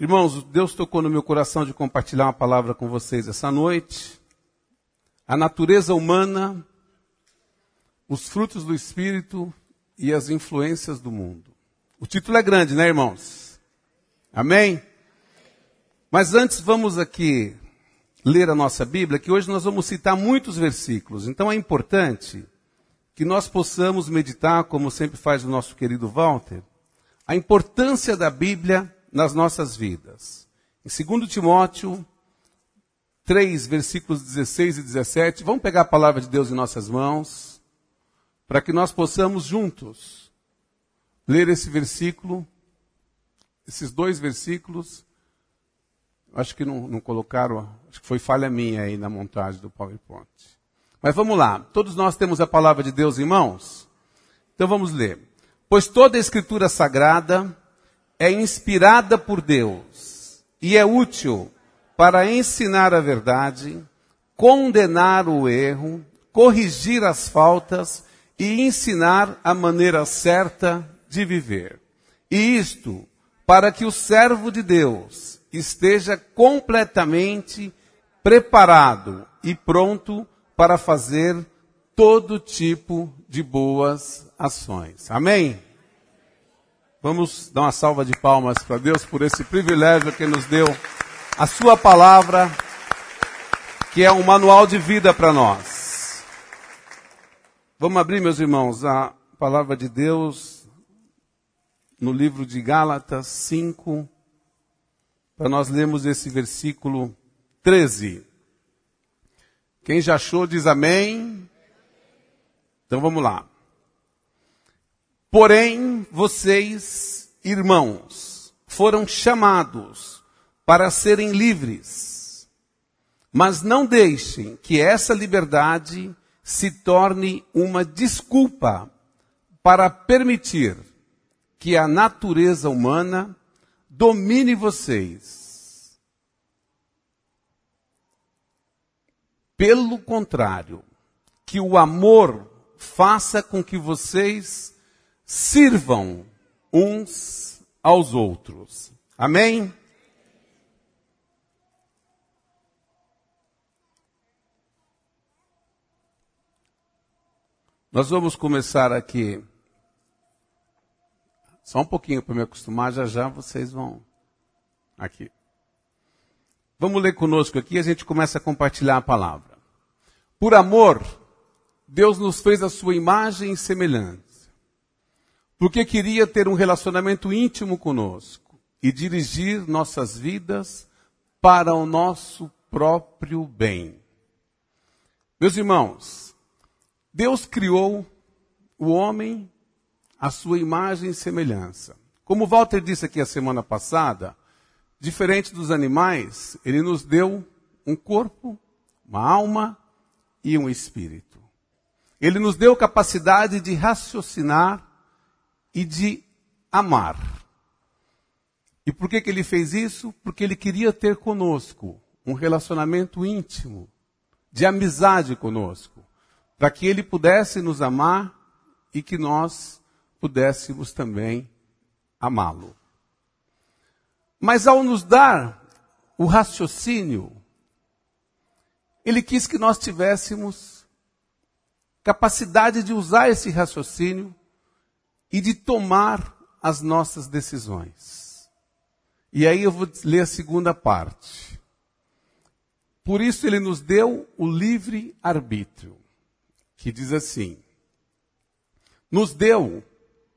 Irmãos, Deus tocou no meu coração de compartilhar uma palavra com vocês essa noite. A natureza humana, os frutos do Espírito e as influências do mundo. O título é grande, né, irmãos? Amém? Mas antes vamos aqui ler a nossa Bíblia, que hoje nós vamos citar muitos versículos. Então é importante que nós possamos meditar, como sempre faz o nosso querido Walter, a importância da Bíblia nas nossas vidas. Em 2 Timóteo 3, versículos 16 e 17, vamos pegar a palavra de Deus em nossas mãos, para que nós possamos juntos ler esse versículo, esses dois versículos. Acho que não colocaram, acho que foi falha minha aí na montagem do PowerPoint. Mas vamos lá, todos nós temos a palavra de Deus em mãos? Então vamos ler. Pois toda a Escritura Sagrada é inspirada por Deus e é útil para ensinar a verdade, condenar o erro, corrigir as faltas e ensinar a maneira certa de viver. E isto para que o servo de Deus esteja completamente preparado e pronto para fazer todo tipo de boas ações. Amém? Vamos dar uma salva de palmas para Deus por esse privilégio que nos deu a sua palavra, que é um manual de vida para nós. Vamos abrir, meus irmãos, a palavra de Deus no livro de Gálatas 5, para nós lermos esse versículo 13. Quem já achou diz amém. Então vamos lá. Porém, vocês, irmãos, foram chamados para serem livres. Mas não deixem que essa liberdade se torne uma desculpa para permitir que a natureza humana domine vocês. Pelo contrário, que o amor faça com que vocês sirvam uns aos outros. Amém? Nós vamos começar aqui. Só um pouquinho para me acostumar, já vocês vão aqui. Vamos ler conosco aqui e a gente começa a compartilhar a palavra. Por amor, Deus nos fez a sua imagem e semelhança, porque queria ter um relacionamento íntimo conosco e dirigir nossas vidas para o nosso próprio bem. Meus irmãos, Deus criou o homem à sua imagem e semelhança. Como Walter disse aqui a semana passada, diferente dos animais, ele nos deu um corpo, uma alma e um espírito. Ele nos deu capacidade de raciocinar e de amar. E por que ele fez isso? Porque ele queria ter conosco um relacionamento íntimo, de amizade conosco, para que ele pudesse nos amar e que nós pudéssemos também amá-lo. Mas ao nos dar o raciocínio, ele quis que nós tivéssemos capacidade de usar esse raciocínio e de tomar as nossas decisões. E aí eu vou ler a segunda parte. Por isso ele nos deu o livre arbítrio, que diz assim: nos deu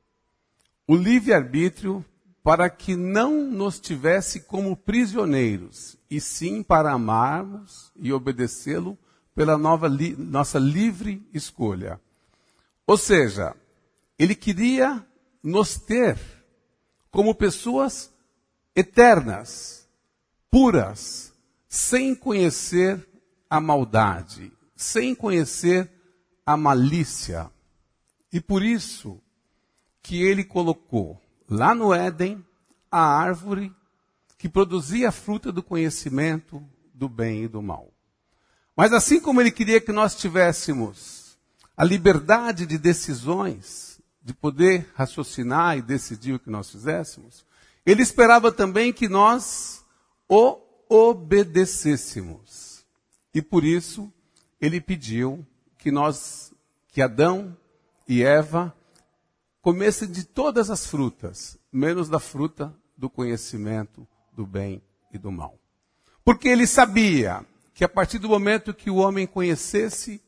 o livre arbítrio para que não nos tivesse como prisioneiros, e sim para amarmos e obedecê-lo pela nossa livre escolha. Ou seja, ele queria nos ter como pessoas eternas, puras, sem conhecer a maldade, sem conhecer a malícia. E por isso que ele colocou lá no Éden a árvore que produzia a fruta do conhecimento do bem e do mal. Mas assim como ele queria que nós tivéssemos a liberdade de decisões, de poder raciocinar e decidir o que nós fizéssemos, Ele esperava também que nós o obedecêssemos. E por isso, ele pediu que Adão e Eva comessem de todas as frutas, menos da fruta do conhecimento do bem e do mal. Porque ele sabia que a partir do momento que o homem conhecesse,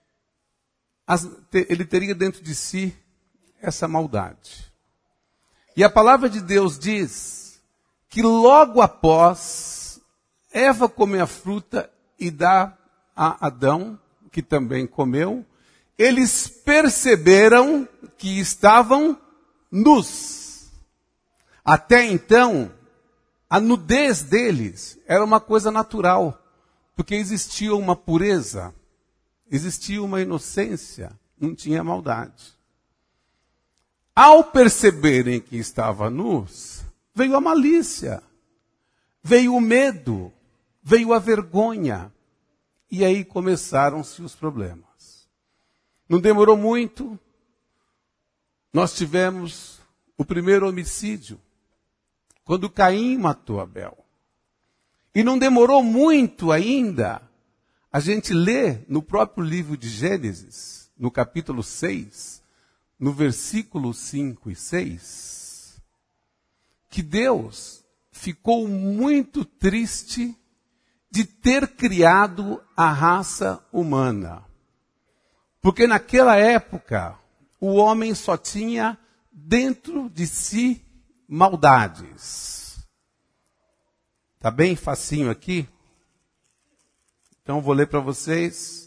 ele teria dentro de si essa maldade. E a palavra de Deus diz que logo após Eva comer a fruta e dá a Adão, que também comeu, eles perceberam que estavam nus. Até então, a nudez deles era uma coisa natural, porque existia uma pureza, existia uma inocência, não tinha maldade. Ao perceberem que estavam nus, veio a malícia, veio o medo, veio a vergonha, e aí começaram-se os problemas. Não demorou muito, nós tivemos o primeiro homicídio, quando Caim matou Abel. E não demorou muito ainda, a gente lê no próprio livro de Gênesis, no capítulo 6, no versículo 5 e 6, que Deus ficou muito triste de ter criado a raça humana. Porque naquela época, o homem só tinha dentro de si maldades. Tá bem facinho aqui? Então vou ler para vocês.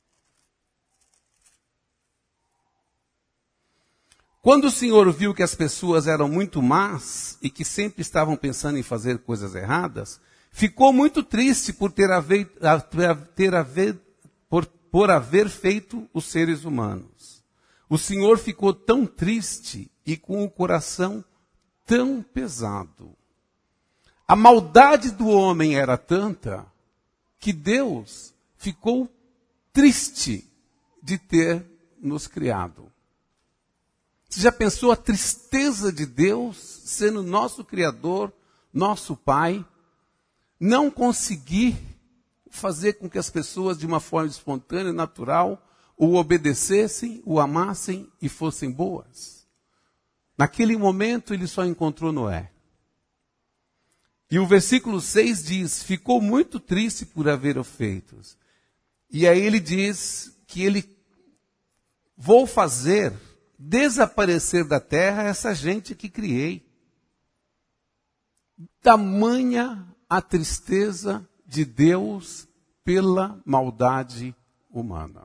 Quando o Senhor viu que as pessoas eram muito más e que sempre estavam pensando em fazer coisas erradas, ficou muito triste por haver feito os seres humanos. O Senhor ficou tão triste e com o coração tão pesado. A maldade do homem era tanta que Deus ficou triste de ter nos criado. Você já pensou a tristeza de Deus, sendo nosso Criador, nosso Pai, não conseguir fazer com que as pessoas, de uma forma espontânea e natural, o obedecessem, o amassem e fossem boas? Naquele momento, ele só encontrou Noé. E o versículo 6 diz, ficou muito triste por haver feito. E aí ele diz que vou fazer desaparecer da terra essa gente que criei. Tamanha a tristeza de Deus pela maldade humana.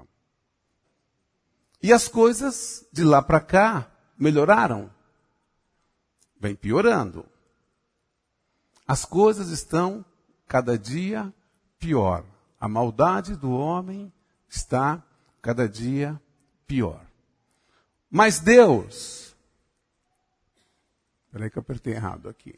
E as coisas de lá para cá melhoraram? Vem piorando. As coisas estão cada dia pior. A maldade do homem está cada dia pior. Mas Deus, peraí que eu apertei errado aqui.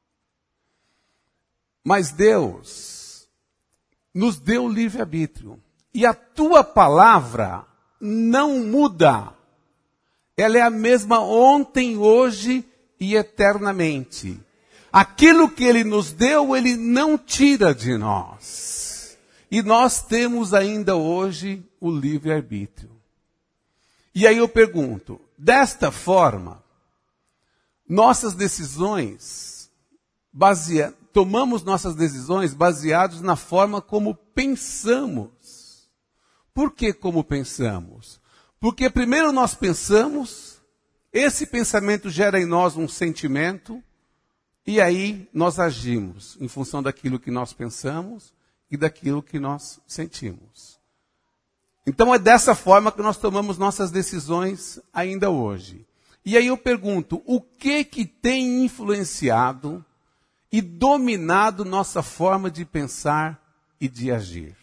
Mas Deus nos deu livre-arbítrio. E a tua palavra não muda. Ela é a mesma ontem, hoje e eternamente. Aquilo que Ele nos deu, Ele não tira de nós. E nós temos ainda hoje o livre-arbítrio. E aí eu pergunto, desta forma, nossas decisões, tomamos nossas decisões baseadas na forma como pensamos. Por que como pensamos? Porque primeiro nós pensamos, esse pensamento gera em nós um sentimento, e aí nós agimos em função daquilo que nós pensamos e daquilo que nós sentimos. Então é dessa forma que nós tomamos nossas decisões ainda hoje. E aí eu pergunto, o que tem influenciado e dominado nossa forma de pensar e de agir?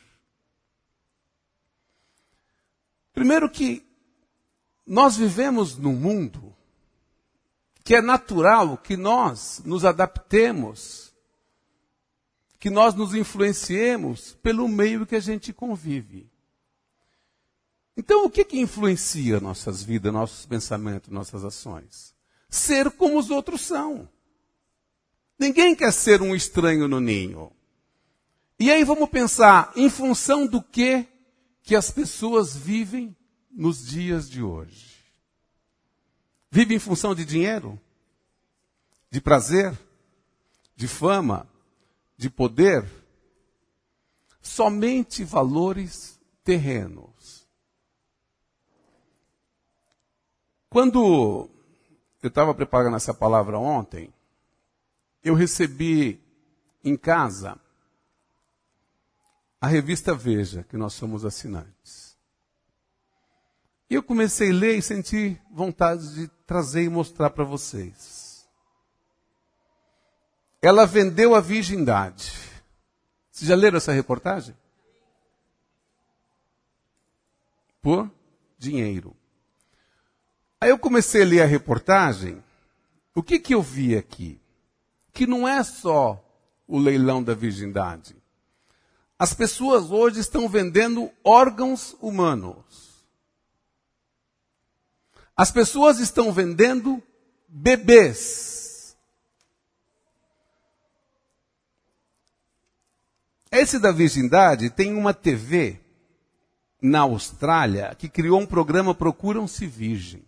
Primeiro que nós vivemos num mundo que é natural que nós nos adaptemos, que nós nos influenciemos pelo meio que a gente convive. Então, o que influencia nossas vidas, nossos pensamentos, nossas ações? Ser como os outros são. Ninguém quer ser um estranho no ninho. E aí vamos pensar, em função do que as pessoas vivem nos dias de hoje? Vivem em função de dinheiro? De prazer? De fama? De poder? Somente valores terrenos. Quando eu estava preparando essa palavra ontem, eu recebi em casa a revista Veja, que nós somos assinantes. E eu comecei a ler e senti vontade de trazer e mostrar para vocês. Ela vendeu a virgindade. Vocês já leram essa reportagem? Por dinheiro. Aí eu comecei a ler a reportagem. O que eu vi aqui? Que não é só o leilão da virgindade. As pessoas hoje estão vendendo órgãos humanos. As pessoas estão vendendo bebês. Esse da virgindade tem uma TV na Austrália que criou um programa Procuram-se Virgens.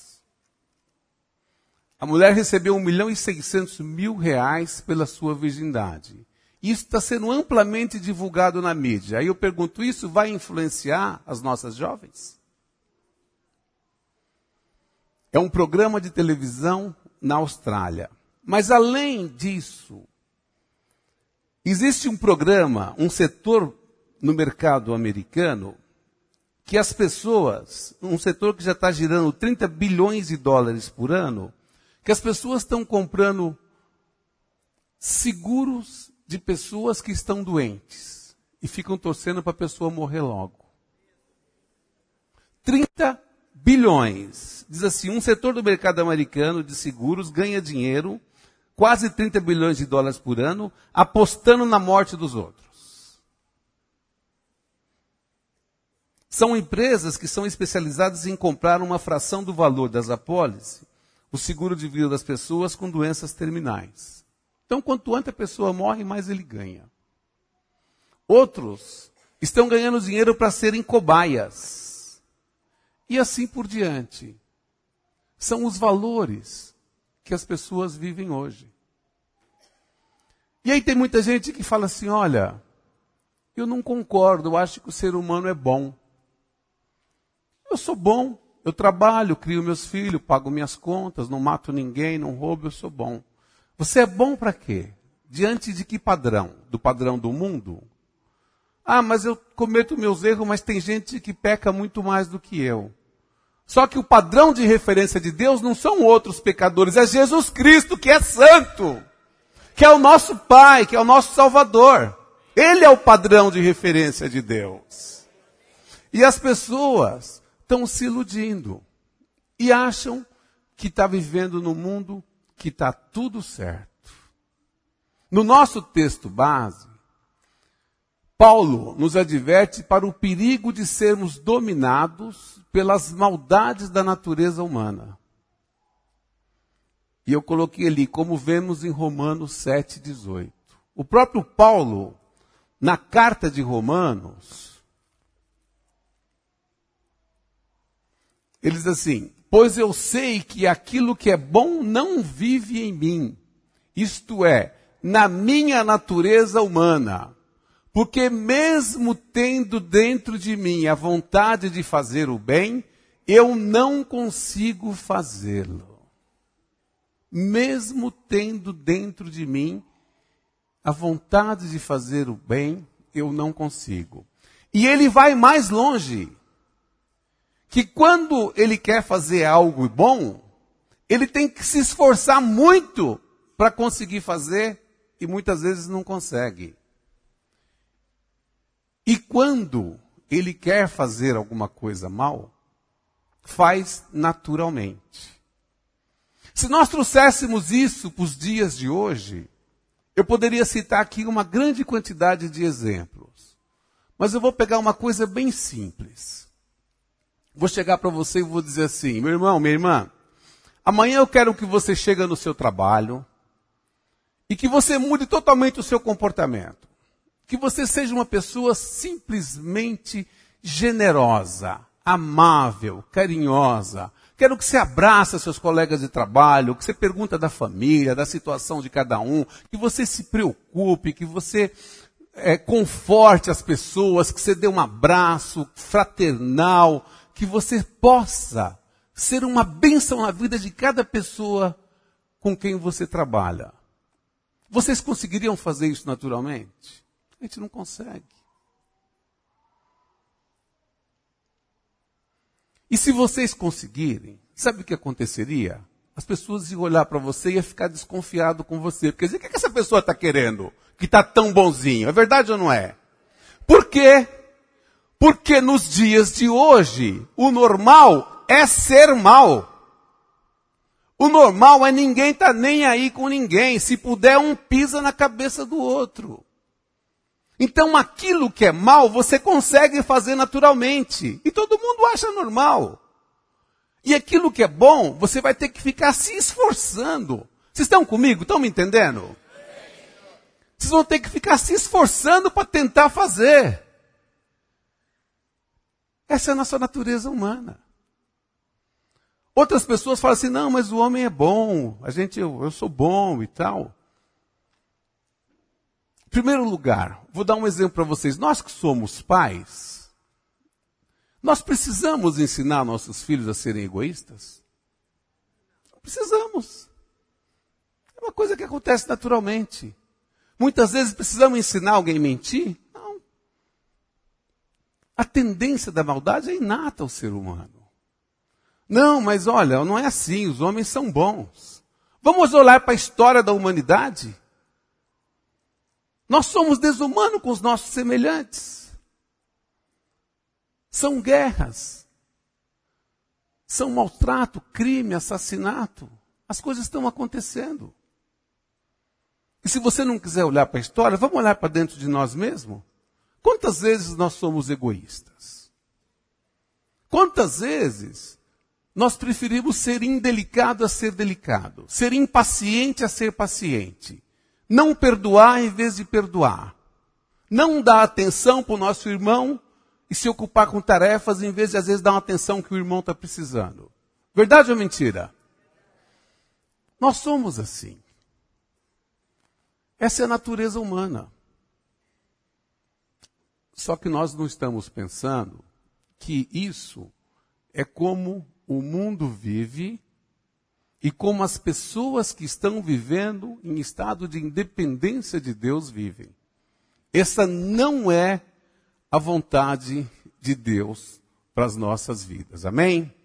A mulher recebeu R$1.600.000 pela sua virgindade. Isso está sendo amplamente divulgado na mídia. Aí eu pergunto, isso vai influenciar as nossas jovens? É um programa de televisão na Austrália. Mas além disso, existe um programa, um setor no mercado americano, que as pessoas, um setor que já está girando 30 bilhões de dólares por ano, que as pessoas estão comprando seguros de pessoas que estão doentes e ficam torcendo para a pessoa morrer logo. 30 bilhões. Diz assim, um setor do mercado americano de seguros ganha dinheiro, quase 30 bilhões de dólares por ano, apostando na morte dos outros. São empresas que são especializadas em comprar uma fração do valor das apólices, o seguro de vida das pessoas com doenças terminais. Então, quanto antes a pessoa morre, mais ele ganha. Outros estão ganhando dinheiro para serem cobaias. E assim por diante. São os valores que as pessoas vivem hoje. E aí tem muita gente que fala assim, olha, eu não concordo, eu acho que o ser humano é bom. Eu sou bom. Eu trabalho, crio meus filhos, pago minhas contas, não mato ninguém, não roubo, eu sou bom. Você é bom para quê? Diante de que padrão? Do padrão do mundo? Ah, mas eu cometo meus erros, mas tem gente que peca muito mais do que eu. Só que o padrão de referência de Deus não são outros pecadores, é Jesus Cristo, que é santo, que é o nosso Pai, que é o nosso Salvador. Ele é o padrão de referência de Deus. E as pessoas estão se iludindo e acham que está vivendo num mundo que está tudo certo. No nosso texto base, Paulo nos adverte para o perigo de sermos dominados pelas maldades da natureza humana. E eu coloquei ali, como vemos em Romanos 7,18. O próprio Paulo, na carta de Romanos, ele diz assim, pois eu sei que aquilo que é bom não vive em mim, isto é, na minha natureza humana, porque mesmo tendo dentro de mim a vontade de fazer o bem, eu não consigo fazê-lo. Mesmo tendo dentro de mim a vontade de fazer o bem, eu não consigo. E ele vai mais longe. Que quando ele quer fazer algo bom, ele tem que se esforçar muito para conseguir fazer e muitas vezes não consegue. E quando ele quer fazer alguma coisa mal, faz naturalmente. Se nós trouxéssemos isso para os dias de hoje, eu poderia citar aqui uma grande quantidade de exemplos. Mas eu vou pegar uma coisa bem simples. Vou chegar para você e vou dizer assim, meu irmão, minha irmã, amanhã eu quero que você chegue no seu trabalho E que você mude totalmente o seu comportamento. Que você seja uma pessoa simplesmente generosa, amável, carinhosa. Quero que você abrace seus colegas de trabalho, que você pergunta da família, da situação de cada um, que você se preocupe, que você conforte as pessoas, que você dê um abraço fraternal, que você possa ser uma bênção na vida de cada pessoa com quem você trabalha. Vocês conseguiriam fazer isso naturalmente? A gente não consegue. E se vocês conseguirem, sabe o que aconteceria? As pessoas iam olhar para você e iam ficar desconfiado com você. Porque dizer, o que essa pessoa está querendo? Que está tão bonzinho. É verdade ou não é? Por quê? Porque nos dias de hoje, o normal é ser mal. O normal é ninguém estar nem aí com ninguém. Se puder, um pisa na cabeça do outro. Então aquilo que é mal, você consegue fazer naturalmente. E todo mundo acha normal. E aquilo que é bom, você vai ter que ficar se esforçando. Vocês estão comigo? Estão me entendendo? Vocês vão ter que ficar se esforçando para tentar fazer. Essa é a nossa natureza humana. Outras pessoas falam assim, não, mas o homem é bom, eu sou bom e tal. Em primeiro lugar, vou dar um exemplo para vocês. Nós que somos pais, nós precisamos ensinar nossos filhos a serem egoístas? Precisamos. É uma coisa que acontece naturalmente. Muitas vezes precisamos ensinar alguém a mentir? Não. A tendência da maldade é inata ao ser humano. Não, mas olha, não é assim, os homens são bons. Vamos olhar para a história da humanidade? Nós somos desumanos com os nossos semelhantes. São guerras. São maltrato, crime, assassinato. As coisas estão acontecendo. E se você não quiser olhar para a história, vamos olhar para dentro de nós mesmos? Quantas vezes nós somos egoístas? Quantas vezes nós preferimos ser indelicado a ser delicado? Ser impaciente a ser paciente? Não perdoar em vez de perdoar? Não dar atenção para o nosso irmão e se ocupar com tarefas em vez de às vezes dar uma atenção que o irmão está precisando? Verdade ou mentira? Nós somos assim. Essa é a natureza humana. Só que nós não estamos pensando que isso é como o mundo vive e como as pessoas que estão vivendo em estado de independência de Deus vivem. Essa não é a vontade de Deus para as nossas vidas. Amém?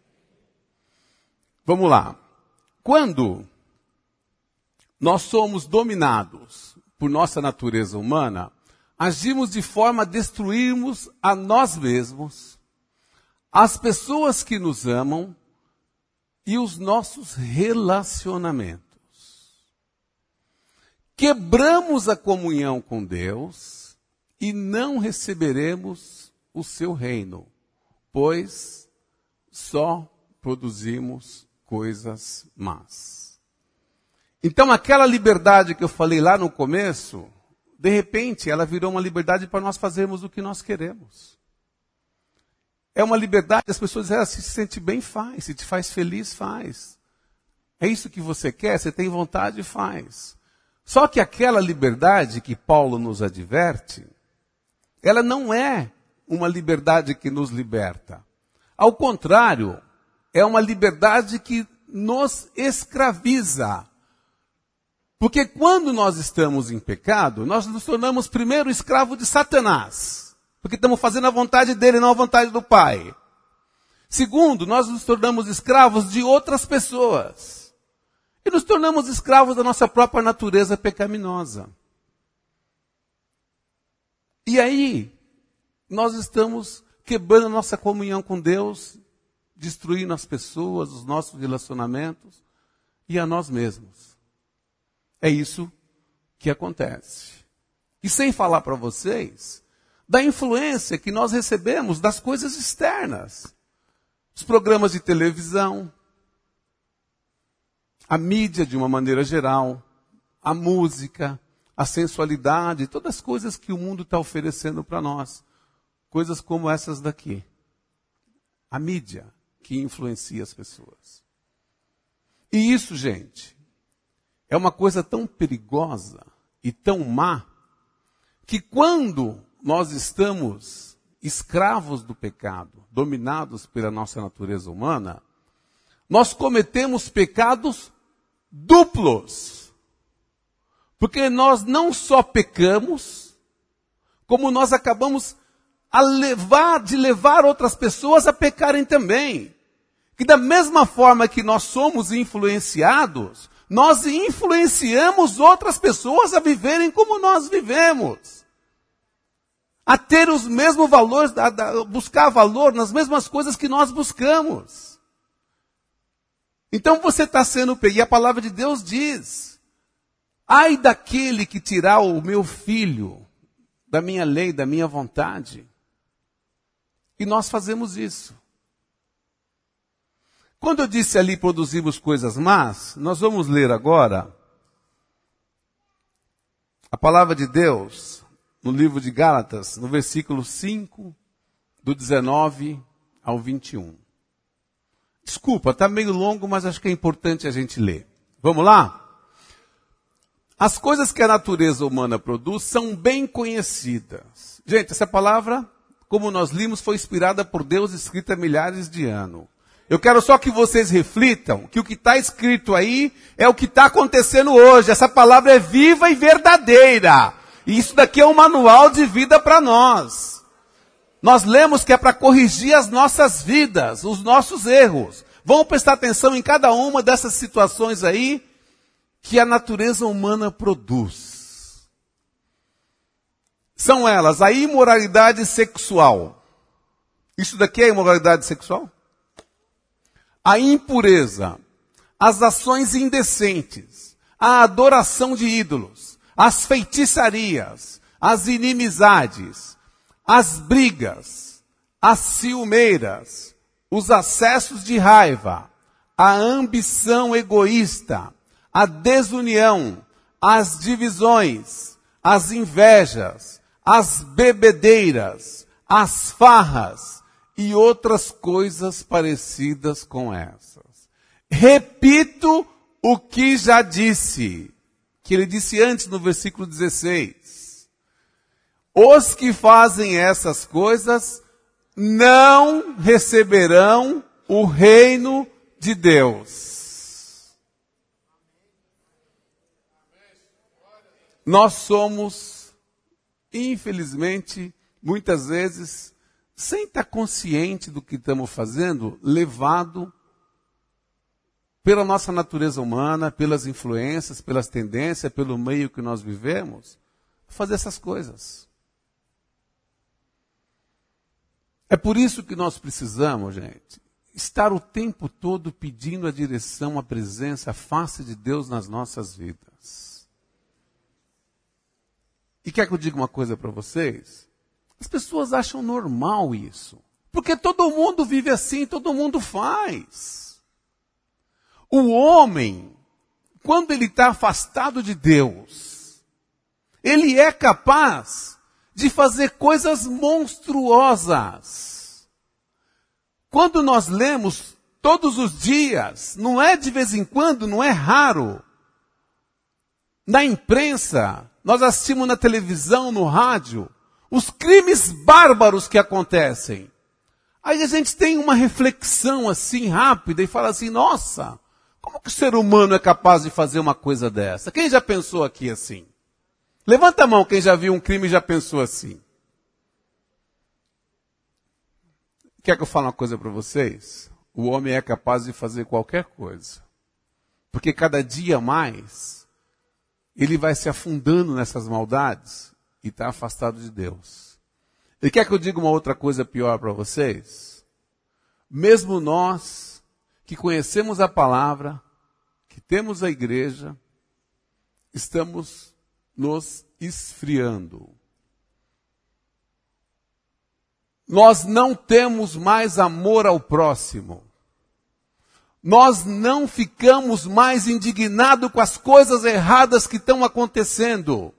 Vamos lá. Quando nós somos dominados por nossa natureza humana, agimos de forma a destruirmos a nós mesmos, as pessoas que nos amam e os nossos relacionamentos. Quebramos a comunhão com Deus e não receberemos o seu reino, pois só produzimos coisas más. Então aquela liberdade que eu falei lá no começo, de repente ela virou uma liberdade para nós fazermos o que nós queremos. É uma liberdade, as pessoas dizem, se sente bem, faz. Se te faz feliz, faz. É isso que você quer, você tem vontade, faz. Só que aquela liberdade que Paulo nos adverte, ela não é uma liberdade que nos liberta. Ao contrário, é uma liberdade que nos escraviza. Porque quando nós estamos em pecado, nós nos tornamos primeiro escravo de Satanás. Porque estamos fazendo a vontade dele, não a vontade do Pai. Segundo, nós nos tornamos escravos de outras pessoas. E nos tornamos escravos da nossa própria natureza pecaminosa. E aí, nós estamos quebrando a nossa comunhão com Deus, destruindo as pessoas, os nossos relacionamentos e a nós mesmos. É isso que acontece. E sem falar para vocês da influência que nós recebemos das coisas externas. Os programas de televisão, a mídia de uma maneira geral, a música, a sensualidade, todas as coisas que o mundo está oferecendo para nós. Coisas como essas daqui. A mídia que influencia as pessoas. E isso, gente, é uma coisa tão perigosa e tão má, que quando nós estamos escravos do pecado, dominados pela nossa natureza humana, nós cometemos pecados duplos. Porque nós não só pecamos, como nós acabamos de levar outras pessoas a pecarem também. Que da mesma forma que nós somos influenciados, nós influenciamos outras pessoas a viverem como nós vivemos. A ter os mesmos valores, a buscar valor nas mesmas coisas que nós buscamos. Então você está sendo pego. E a palavra de Deus diz: ai daquele que tirar o meu filho da minha lei, da minha vontade. E nós fazemos isso. Quando eu disse ali produzimos coisas más, nós vamos ler agora a palavra de Deus no livro de Gálatas, no versículo 5, do 19 ao 21. Desculpa, está meio longo, mas acho que é importante a gente ler. Vamos lá? As coisas que a natureza humana produz são bem conhecidas. Gente, essa palavra, como nós limos, foi inspirada por Deus, escrita há milhares de anos. Eu quero só que vocês reflitam que o que está escrito aí é o que está acontecendo hoje. Essa palavra é viva e verdadeira. E isso daqui é um manual de vida para nós. Nós lemos que é para corrigir as nossas vidas, os nossos erros. Vamos prestar atenção em cada uma dessas situações aí que a natureza humana produz. São elas a imoralidade sexual. Isso daqui é imoralidade sexual? A impureza, as ações indecentes, a adoração de ídolos, as feitiçarias, as inimizades, as brigas, as ciumeiras, os acessos de raiva, a ambição egoísta, a desunião, as divisões, as invejas, as bebedeiras, as farras e outras coisas parecidas com essas. Repito o que já disse, que ele disse antes no versículo 16. Os que fazem essas coisas não receberão o reino de Deus. Nós somos, infelizmente, muitas vezes, sem estar consciente do que estamos fazendo, levado pela nossa natureza humana, pelas influências, pelas tendências, pelo meio que nós vivemos, a fazer essas coisas. É por isso que nós precisamos, gente, estar o tempo todo pedindo a direção, a presença, a face de Deus nas nossas vidas. E quer que eu diga uma coisa para vocês? As pessoas acham normal isso. Porque todo mundo vive assim, todo mundo faz. O homem, quando ele está afastado de Deus, ele é capaz de fazer coisas monstruosas. Quando nós lemos todos os dias, não é de vez em quando, não é raro. Na imprensa, nós assistimos na televisão, no rádio, os crimes bárbaros que acontecem. Aí a gente tem uma reflexão assim rápida e fala assim, nossa, como que o ser humano é capaz de fazer uma coisa dessa? Quem já pensou aqui assim? Levanta a mão quem já viu um crime e já pensou assim. Quer que eu fale uma coisa para vocês? O homem é capaz de fazer qualquer coisa. Porque cada dia mais, ele vai se afundando nessas maldades e está afastado de Deus. E quer que eu diga uma outra coisa pior para vocês? Mesmo nós, que conhecemos a palavra, que temos a igreja, estamos nos esfriando. Nós não temos mais amor ao próximo. nós não ficamos mais indignados com as coisas erradas que estão acontecendo.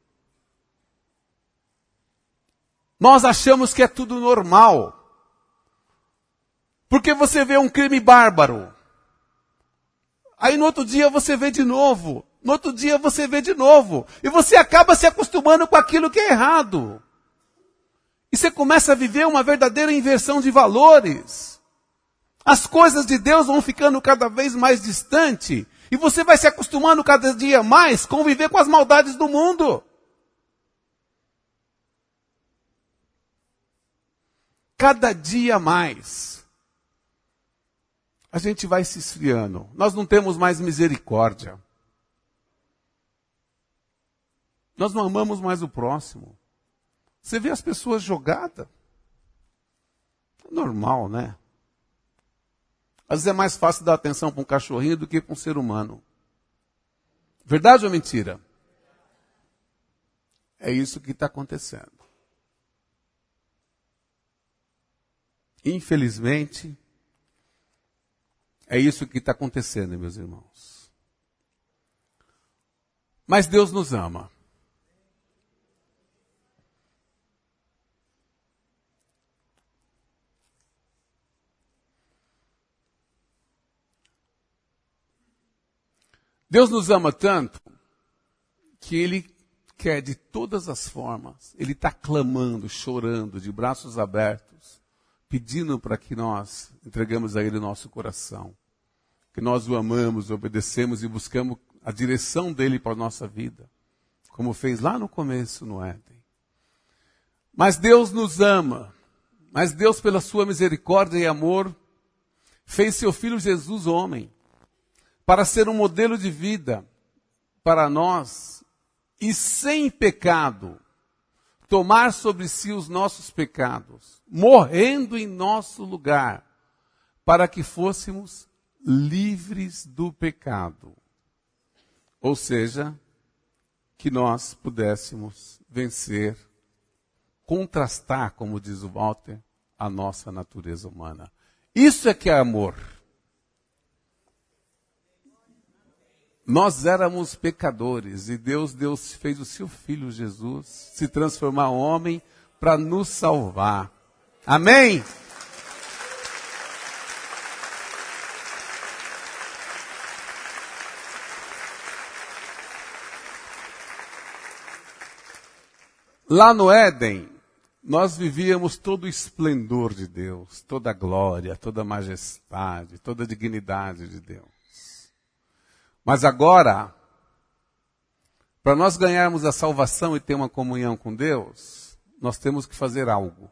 Nós achamos que é tudo normal. Porque você vê um crime bárbaro. Aí no outro dia você vê de novo. No outro dia você vê de novo. E você acaba se acostumando com aquilo que é errado. E você começa a viver uma verdadeira inversão de valores. As coisas de Deus vão ficando cada vez mais distantes. E você vai se acostumando cada dia mais a conviver com as maldades do mundo. Cada dia mais. A gente vai se esfriando. Nós não temos mais misericórdia. Nós não amamos mais o próximo. Você vê as pessoas jogadas. É normal, né? Às vezes é mais fácil dar atenção para um cachorrinho do que para um ser humano. Verdade ou mentira? É isso que está acontecendo. Infelizmente, é isso que está acontecendo, meus irmãos. Mas Deus nos ama. Deus nos ama tanto que Ele quer de todas as formas. Ele está clamando, chorando, de braços abertos, pedindo para que nós entregamos a Ele o nosso coração. Que nós o amamos, obedecemos e buscamos a direção dEle para a nossa vida. Como fez lá no começo no Éden. Mas Deus nos ama. Mas Deus, pela sua misericórdia e amor, fez seu Filho Jesus homem. Para ser um modelo de vida para nós e sem pecado, tomar sobre si os nossos pecados, morrendo em nosso lugar, para que fôssemos livres do pecado. Ou seja, que nós pudéssemos vencer, contrastar, como diz o Walter, a nossa natureza humana. Isso é que é amor. Nós éramos pecadores e Deus fez o seu Filho Jesus se transformar em homem para nos salvar. Amém? Lá no Éden, nós vivíamos todo o esplendor de Deus, toda a glória, toda a majestade, toda a dignidade de Deus. Mas agora, para nós ganharmos a salvação e ter uma comunhão com Deus, nós temos que fazer algo.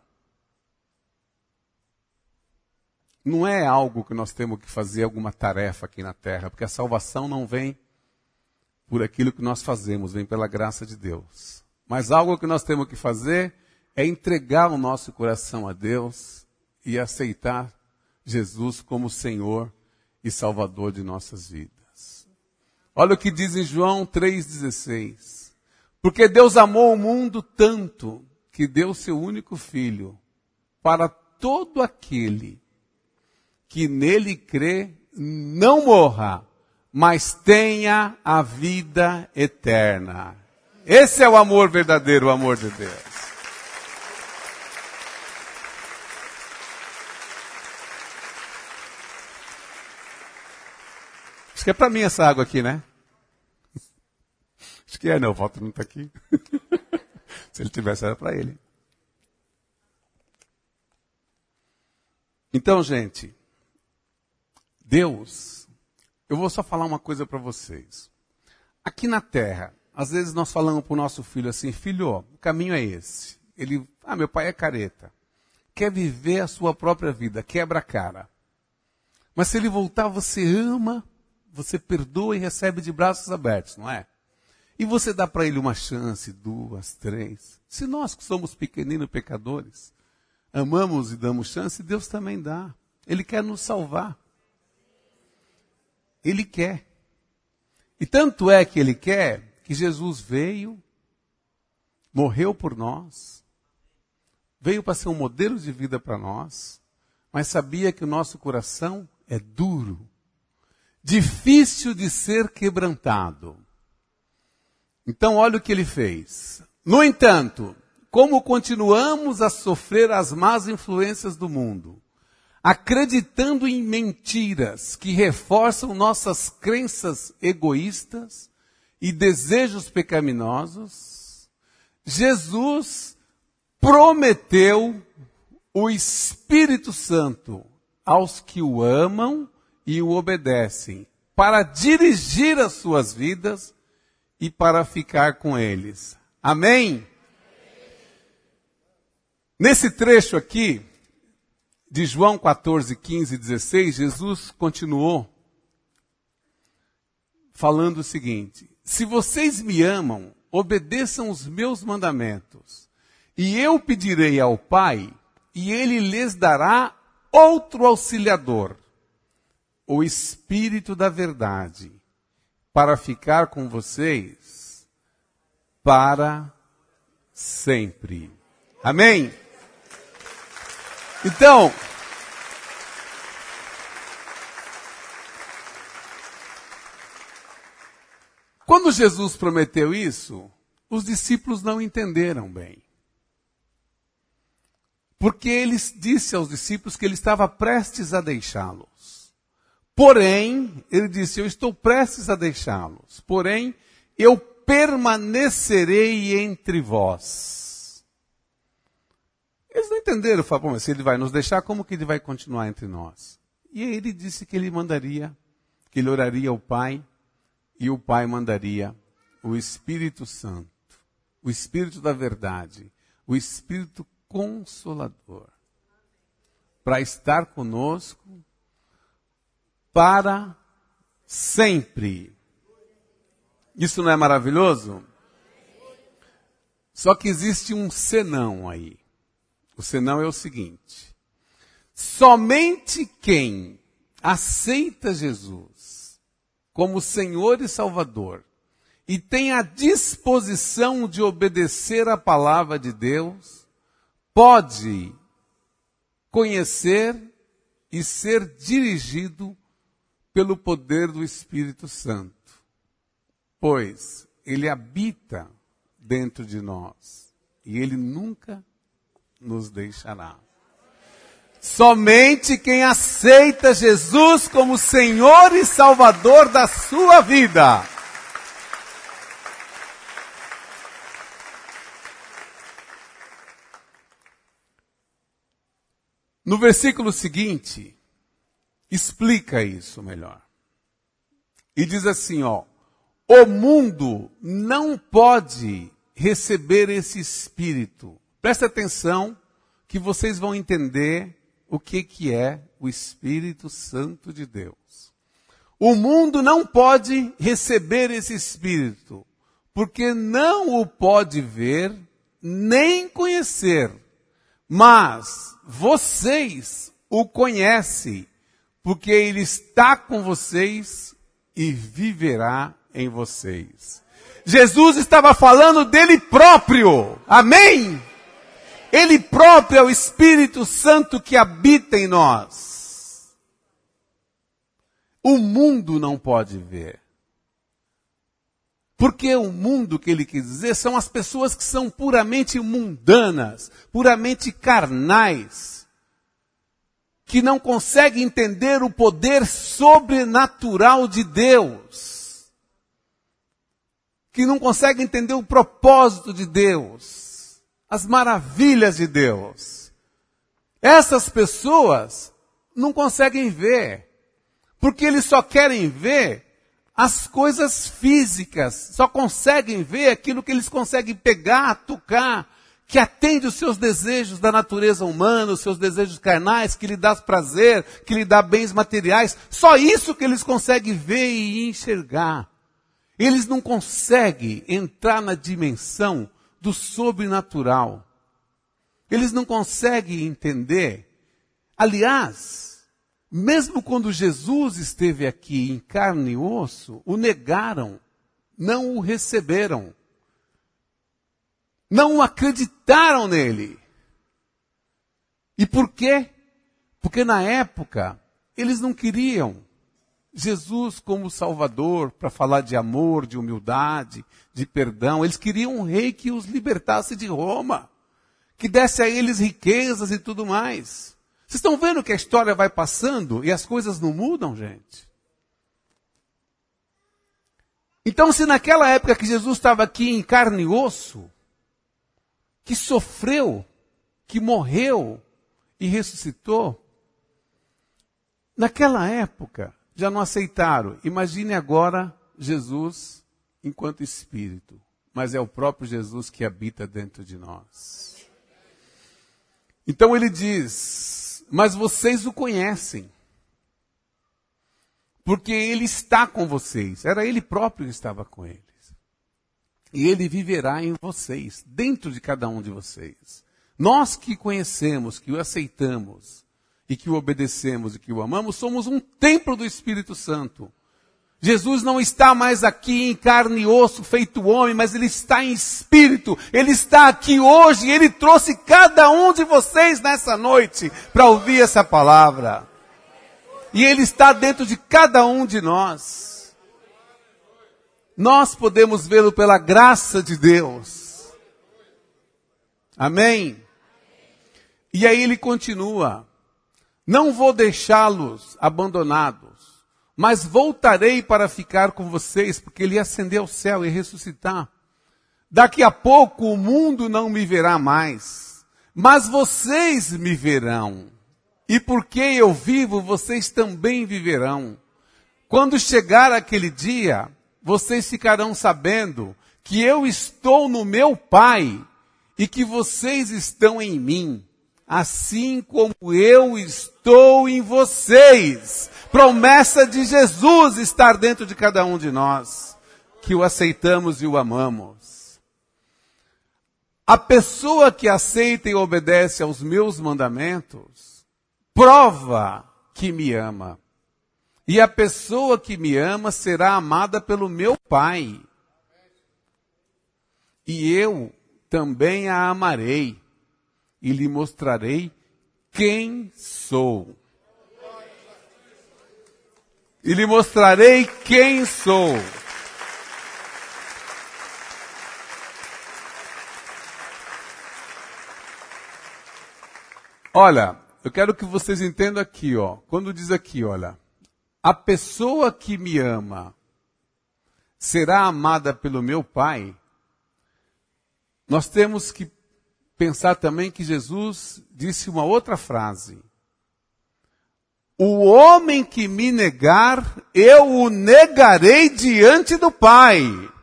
Não é algo que nós temos que fazer, alguma tarefa aqui na terra, porque a salvação não vem por aquilo que nós fazemos, vem pela graça de Deus. Mas algo que nós temos que fazer é entregar o nosso coração a Deus e aceitar Jesus como Senhor e Salvador de nossas vidas. Olha o que diz em João 3,16. Porque Deus amou o mundo tanto que deu seu único Filho para todo aquele que nele crê não morra, mas tenha a vida eterna. Esse é o amor verdadeiro, o amor de Deus. Acho que é para mim essa água aqui, né? Acho que é, não, o Walter não está aqui. Se ele tivesse, era para ele. Então, gente, Deus, eu vou só falar uma coisa para vocês. Aqui na terra, às vezes nós falamos para o nosso filho assim, filho, o caminho é esse. Ele, meu pai é careta. Quer viver a sua própria vida, quebra a cara. Mas se ele voltar, você ama, você perdoa e recebe de braços abertos, não é? E você dá para ele uma chance, 2, 3. Se nós que somos pequeninos pecadores, amamos e damos chance, Deus também dá. Ele quer nos salvar. Ele quer. E tanto é que Ele quer que Jesus veio, morreu por nós, veio para ser um modelo de vida para nós, mas sabia que o nosso coração é duro difícil de ser quebrantado. Então, olha o que ele fez. No entanto, como continuamos a sofrer as más influências do mundo, acreditando em mentiras que reforçam nossas crenças egoístas e desejos pecaminosos, Jesus prometeu o Espírito Santo aos que o amam e o obedecem, para dirigir as suas vidas e para ficar com eles. Amém? Nesse trecho aqui, de João 14, 15 e 16, Jesus continuou falando o seguinte: se vocês me amam, obedeçam os meus mandamentos, e eu pedirei ao Pai, e ele lhes dará outro auxiliador, o Espírito da verdade, para ficar com vocês para sempre. Amém? Então, quando Jesus prometeu isso, os discípulos não entenderam bem. Porque ele disse aos discípulos que ele estava prestes a deixá-los. Porém, ele disse, eu estou prestes a deixá-los. Porém, eu permanecerei entre vós. Eles não entenderam, falaram, mas se ele vai nos deixar, como que ele vai continuar entre nós? E aí ele disse que ele mandaria, que ele oraria ao Pai, e o Pai mandaria o Espírito Santo, o Espírito da verdade, o Espírito Consolador, para estar conosco para sempre. Isso não é maravilhoso? Só que existe um senão aí. O senão é o seguinte: somente quem aceita Jesus como Senhor e Salvador e tem a disposição de obedecer a palavra de Deus, pode conhecer e ser dirigido pelo poder do Espírito Santo. Pois ele habita dentro de nós e ele nunca nos deixará. Somente quem aceita Jesus como Senhor e Salvador da sua vida. No versículo seguinte, explica isso melhor. E diz assim, ó, o mundo não pode receber esse Espírito. Presta atenção que vocês vão entender o que é o Espírito Santo de Deus. O mundo não pode receber esse Espírito, porque não o pode ver, nem conhecer. Mas vocês o conhecem, porque ele está com vocês e viverá em vocês. Jesus estava falando dele próprio. Amém? Ele próprio é o Espírito Santo que habita em nós. O mundo não pode ver. Porque o mundo que ele quis dizer são as pessoas que são puramente mundanas, puramente carnais, que não conseguem entender o poder sobrenatural de Deus, que não conseguem entender o propósito de Deus, as maravilhas de Deus. Essas pessoas não conseguem ver, porque eles só querem ver as coisas físicas, só conseguem ver aquilo que eles conseguem pegar, tocar, que atende os seus desejos da natureza humana, os seus desejos carnais, que lhe dá prazer, que lhe dá bens materiais. Só isso que eles conseguem ver e enxergar. Eles não conseguem entrar na dimensão do sobrenatural. Eles não conseguem entender. Aliás, mesmo quando Jesus esteve aqui em carne e osso, o negaram, não o receberam, não acreditaram nele. E por quê? Porque na época eles não queriam Jesus como Salvador, para falar de amor, de humildade, de perdão. Eles queriam um rei que os libertasse de Roma, que desse a eles riquezas e tudo mais. Vocês estão vendo que a história vai passando e as coisas não mudam, gente? Então, se naquela época que Jesus estava aqui em carne e osso, que sofreu, que morreu e ressuscitou, naquela época já não aceitaram. Imagine agora Jesus enquanto Espírito, mas é o próprio Jesus que habita dentro de nós. Então ele diz, mas vocês o conhecem, porque ele está com vocês. Era ele próprio que estava com eles. E ele viverá em vocês, dentro de cada um de vocês. Nós que conhecemos, que o aceitamos, e que o obedecemos e que o amamos, somos um templo do Espírito Santo. Jesus não está mais aqui em carne e osso, feito homem, mas ele está em espírito. Ele está aqui hoje, ele trouxe cada um de vocês nessa noite para ouvir essa palavra. E ele está dentro de cada um de nós. Nós podemos vê-lo pela graça de Deus. Amém? E aí ele continua. Não vou deixá-los abandonados, mas voltarei para ficar com vocês, porque ele ascendeu ao céu e ressuscitar. Daqui a pouco o mundo não me verá mais, mas vocês me verão. E porque eu vivo, vocês também viverão. Quando chegar aquele dia, vocês ficarão sabendo que eu estou no meu Pai e que vocês estão em mim. Assim como eu estou em vocês. Promessa de Jesus estar dentro de cada um de nós, que o aceitamos e o amamos. A pessoa que aceita e obedece aos meus mandamentos, prova que me ama. E a pessoa que me ama será amada pelo meu Pai. E eu também a amarei. E lhe mostrarei quem sou. E lhe mostrarei quem sou. Olha, eu quero que vocês entendam aqui, ó. Quando diz aqui, olha, a pessoa que me ama será amada pelo meu Pai. Nós temos que pensar também que Jesus disse uma outra frase. O homem que me negar, eu o negarei diante do Pai.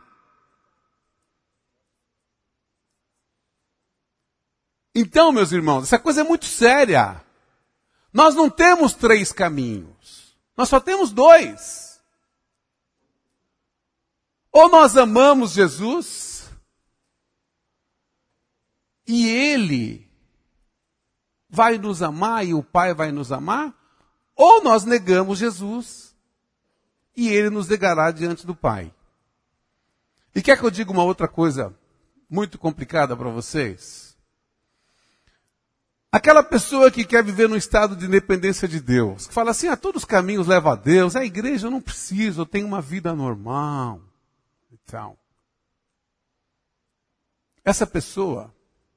Então, meus irmãos, essa coisa é muito séria. Nós não temos 3 caminhos. Nós só temos 2. Ou nós amamos Jesus, e Ele vai nos amar e o Pai vai nos amar, ou nós negamos Jesus e Ele nos negará diante do Pai. E quer que eu diga uma outra coisa muito complicada para vocês? Aquela pessoa que quer viver no estado de independência de Deus, que fala assim, todos os caminhos levam a Deus, a igreja eu não preciso, eu tenho uma vida normal. Então, essa pessoa,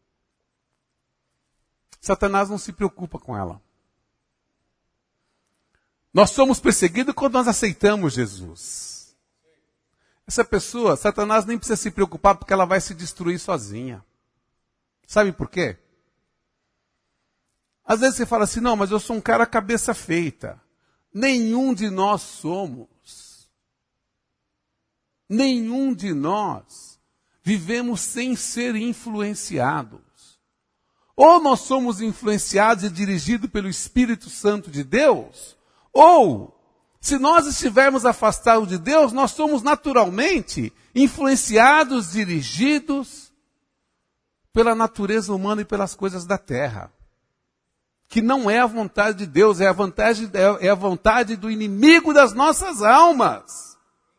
Satanás não se preocupa com ela. Nós somos perseguidos quando nós aceitamos Jesus. Essa pessoa, Satanás nem precisa se preocupar porque ela vai se destruir sozinha. Sabe por quê? Às vezes você fala assim, não, mas eu sou um cara cabeça feita. Nenhum de nós somos. Nenhum de nós vivemos sem ser influenciados. Ou nós somos influenciados e dirigidos pelo Espírito Santo de Deus, ou, se nós estivermos afastados de Deus, nós somos naturalmente influenciados, dirigidos pela natureza humana e pelas coisas da terra. Que não é a vontade de Deus, é a vontade do inimigo das nossas almas.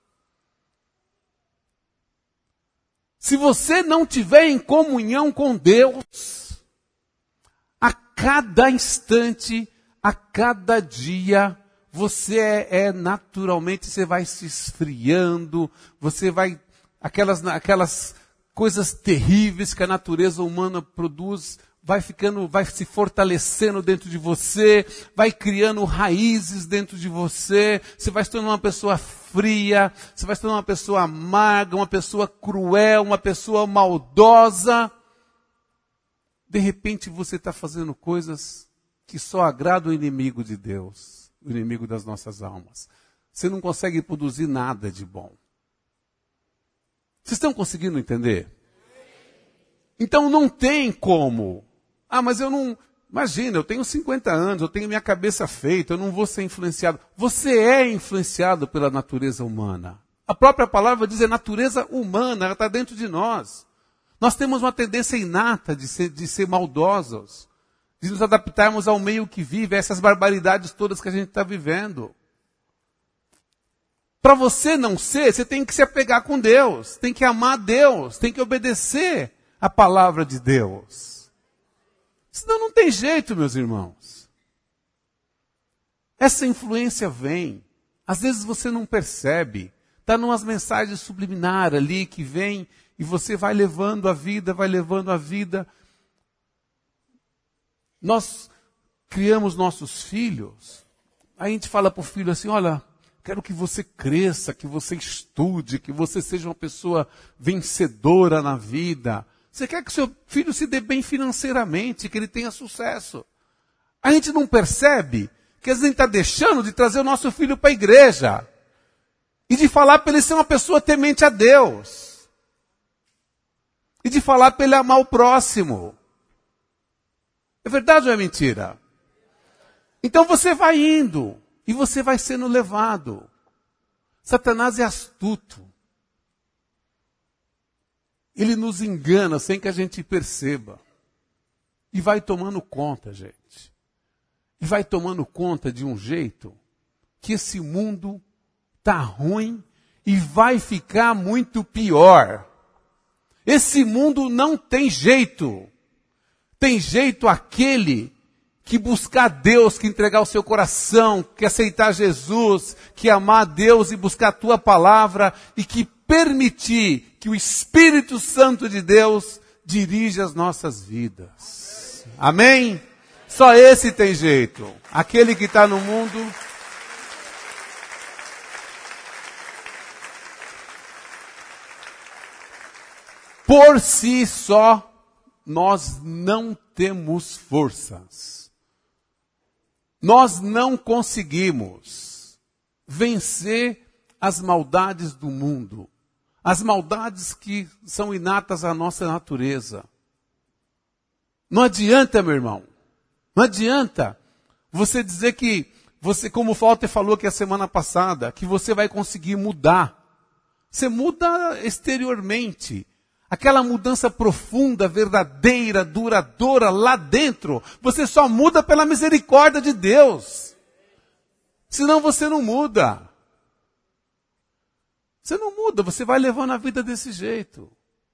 Se você não tiver em comunhão com Deus, a cada instante, a cada dia, você naturalmente, você vai se esfriando, você vai, aquelas coisas terríveis que a natureza humana produz, vai se fortalecendo dentro de você, vai criando raízes dentro de você, você vai se tornando uma pessoa fria, você vai se tornando uma pessoa amarga, uma pessoa cruel, uma pessoa maldosa. De repente você está fazendo coisas que só agradam o inimigo de Deus, o inimigo das nossas almas. Você não consegue produzir nada de bom. Vocês estão conseguindo entender? Então não tem como. Mas eu não... Imagina, eu tenho 50 anos, eu tenho minha cabeça feita, eu não vou ser influenciado. Você é influenciado pela natureza humana. A própria palavra diz natureza humana, ela está dentro de nós. Nós temos uma tendência inata de ser maldosos, de nos adaptarmos ao meio que vive, a essas barbaridades todas que a gente está vivendo. Para você não ser, você tem que se apegar com Deus, tem que amar Deus, tem que obedecer a palavra de Deus. Senão não tem jeito, meus irmãos. Essa influência vem. Às vezes você não percebe. Está numas mensagens subliminares ali que vem e você vai levando a vida, vai levando a vida. Nós criamos nossos filhos. Aí a gente fala para o filho assim, olha, quero que você cresça, que você estude, que você seja uma pessoa vencedora na vida. Você quer que seu filho se dê bem financeiramente, que ele tenha sucesso. A gente não percebe que às vezes a gente está deixando de trazer o nosso filho para a igreja. E de falar para ele ser uma pessoa temente a Deus. E de falar para ele amar o próximo. É verdade ou é mentira? Então você vai indo. E você vai sendo levado. Satanás é astuto. Ele nos engana sem que a gente perceba. E vai tomando conta, gente. E vai tomando conta de um jeito que esse mundo está ruim e vai ficar muito pior. Esse mundo não tem jeito. Tem jeito aquele que buscar Deus, que entregar o seu coração, que aceitar Jesus, que amar a Deus e buscar a tua palavra e que permitir que o Espírito Santo de Deus dirija as nossas vidas. Amém? Só esse tem jeito. Aquele que está no mundo. Por si só, nós não temos forças. Nós não conseguimos vencer as maldades do mundo. As maldades que são inatas à nossa natureza. Não adianta, meu irmão. Não adianta você dizer que, como o Walter falou aqui a semana passada, que você vai conseguir mudar. Você muda exteriormente. Aquela mudança profunda, verdadeira, duradoura lá dentro, você só muda pela misericórdia de Deus. Senão você não muda. Você não muda, você vai levando a vida desse jeito.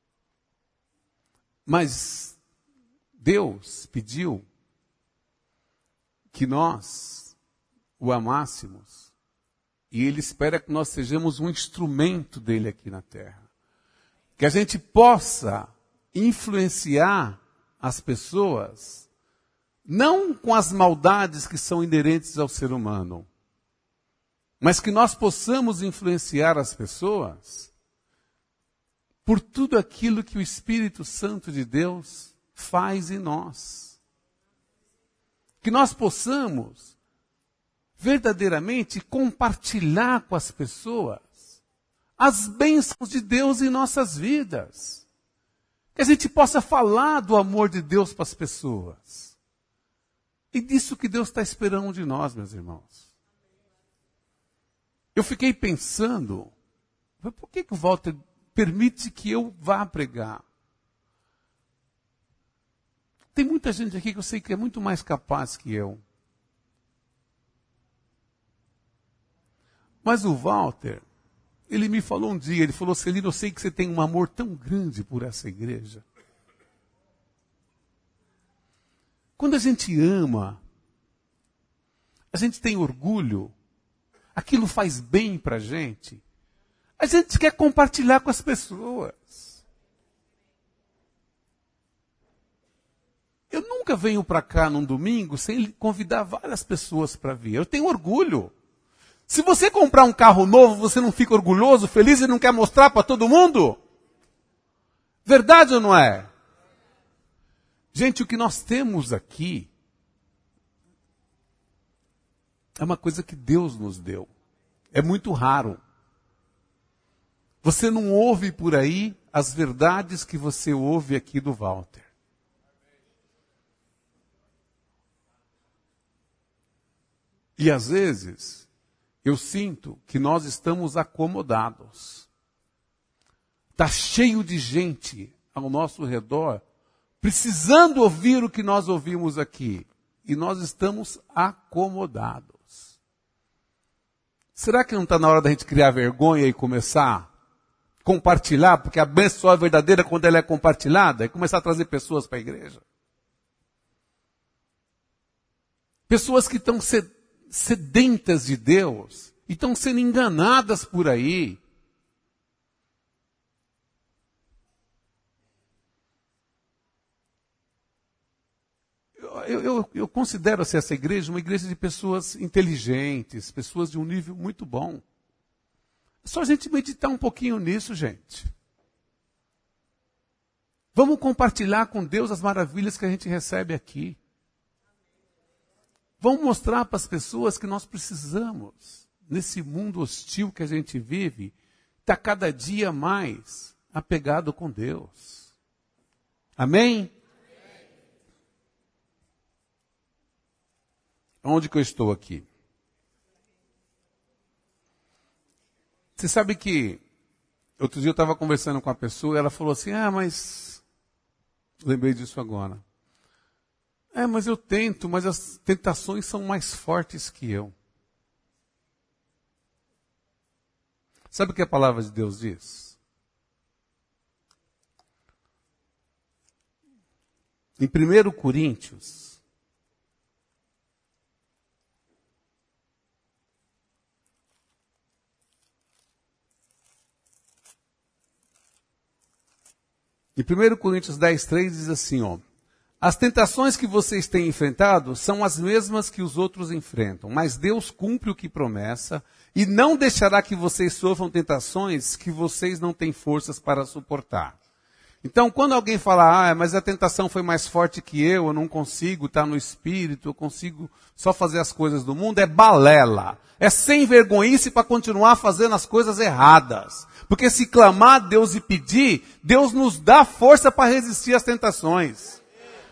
Mas Deus pediu que nós o amássemos e Ele espera que nós sejamos um instrumento dele aqui na terra. Que a gente possa influenciar as pessoas, não com as maldades que são inerentes ao ser humano, mas que nós possamos influenciar as pessoas por tudo aquilo que o Espírito Santo de Deus faz em nós. Que nós possamos verdadeiramente compartilhar com as pessoas as bênçãos de Deus em nossas vidas. Que a gente possa falar do amor de Deus para as pessoas. E disso que Deus está esperando de nós, meus irmãos. Eu fiquei pensando, por que o Walter permite que eu vá pregar? Tem muita gente aqui que eu sei que é muito mais capaz que eu. Mas o Walter, ele me falou um dia, ele falou, Celino, eu sei que você tem um amor tão grande por essa igreja. Quando a gente ama, a gente tem orgulho aquilo faz bem para a gente quer compartilhar com as pessoas. Eu nunca venho para cá num domingo sem convidar várias pessoas para vir. Eu tenho orgulho. Se você comprar um carro novo, você não fica orgulhoso, feliz e não quer mostrar para todo mundo? Verdade ou não é? Gente, o que nós temos aqui é uma coisa que Deus nos deu. É muito raro. Você não ouve por aí as verdades que você ouve aqui do Walter. E às vezes, eu sinto que nós estamos acomodados. Está cheio de gente ao nosso redor, precisando ouvir o que nós ouvimos aqui. E nós estamos acomodados. Será que não está na hora da gente criar vergonha e começar a compartilhar? Porque a bênção só é verdadeira quando ela é compartilhada. E começar a trazer pessoas para a igreja. Pessoas que estão sedentas de Deus e estão sendo enganadas por aí. Eu considero essa igreja uma igreja de pessoas inteligentes, pessoas de um nível muito bom. É só a gente meditar um pouquinho nisso, gente. Vamos compartilhar com Deus as maravilhas que a gente recebe aqui. Vamos mostrar para as pessoas que nós precisamos, nesse mundo hostil que a gente vive, estar cada dia mais apegado com Deus. Amém? Onde que eu estou aqui? Você sabe que outro dia eu estava conversando com uma pessoa e ela falou assim, mas... Lembrei disso agora. Mas eu tento, mas as tentações são mais fortes que eu. Sabe o que a palavra de Deus diz? Em 1 Coríntios, em 1 Coríntios 10:3 diz assim, as tentações que vocês têm enfrentado são as mesmas que os outros enfrentam, mas Deus cumpre o que promessa e não deixará que vocês sofram tentações que vocês não têm forças para suportar. Então, quando alguém fala, mas a tentação foi mais forte que eu não consigo estar no espírito, eu consigo só fazer as coisas do mundo, é balela. É sem vergonhice para continuar fazendo as coisas erradas. Porque se clamar a Deus e pedir, Deus nos dá força para resistir às tentações.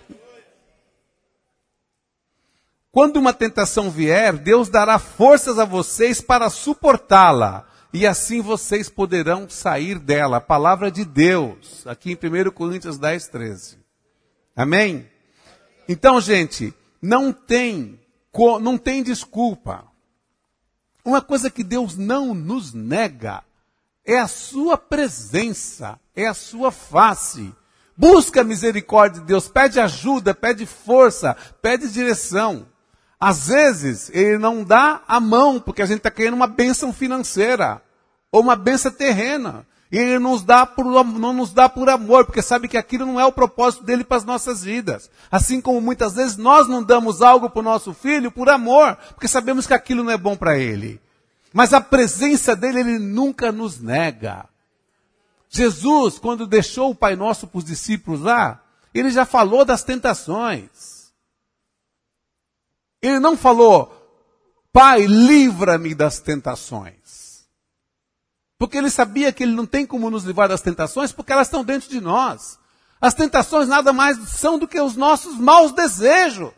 Quando uma tentação vier, Deus dará forças a vocês para suportá-la. E assim vocês poderão sair dela. A palavra de Deus, aqui em 1 Coríntios 10:13. Amém? Então, gente, não tem desculpa. Uma coisa que Deus não nos nega é a sua presença, é a sua face. Busca a misericórdia de Deus, pede ajuda, pede força, pede direção. Às vezes, Ele não dá a mão, porque a gente está querendo uma bênção financeira, ou uma bênção terrena. E Ele não nos dá por amor, porque sabe que aquilo não é o propósito dEle para as nossas vidas. Assim como muitas vezes nós não damos algo para o nosso filho por amor, porque sabemos que aquilo não é bom para ele. Mas a presença dEle, Ele nunca nos nega. Jesus, quando deixou o Pai Nosso para os discípulos lá, Ele já falou das tentações. Ele não falou, Pai, livra-me das tentações. Porque Ele sabia que Ele não tem como nos livrar das tentações, porque elas estão dentro de nós. As tentações nada mais são do que os nossos maus desejos.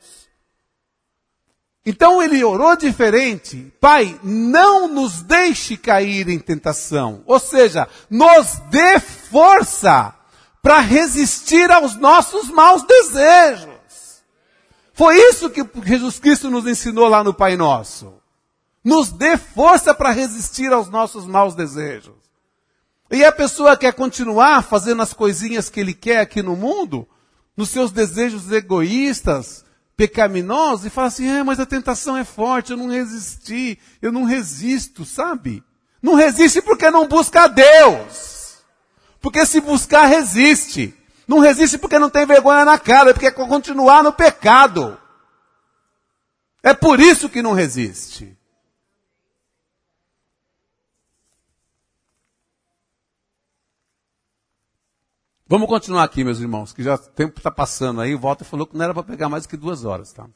Então Ele orou diferente. Pai, não nos deixe cair em tentação. Ou seja, nos dê força para resistir aos nossos maus desejos. Foi isso que Jesus Cristo nos ensinou lá no Pai Nosso. Nos dê força para resistir aos nossos maus desejos. E a pessoa quer continuar fazendo as coisinhas que ele quer aqui no mundo, nos seus desejos egoístas, pecaminosos e fala assim, mas a tentação é forte, eu não resisti, eu não resisto, sabe? Não resiste porque não busca a Deus. Porque se buscar, resiste. Não resiste porque não tem vergonha na cara, porque quer continuar no pecado. É por isso que não resiste. Vamos continuar aqui, meus irmãos, que já o tempo está passando aí. O Walter falou que não era para pegar mais do que 2 horas, tá?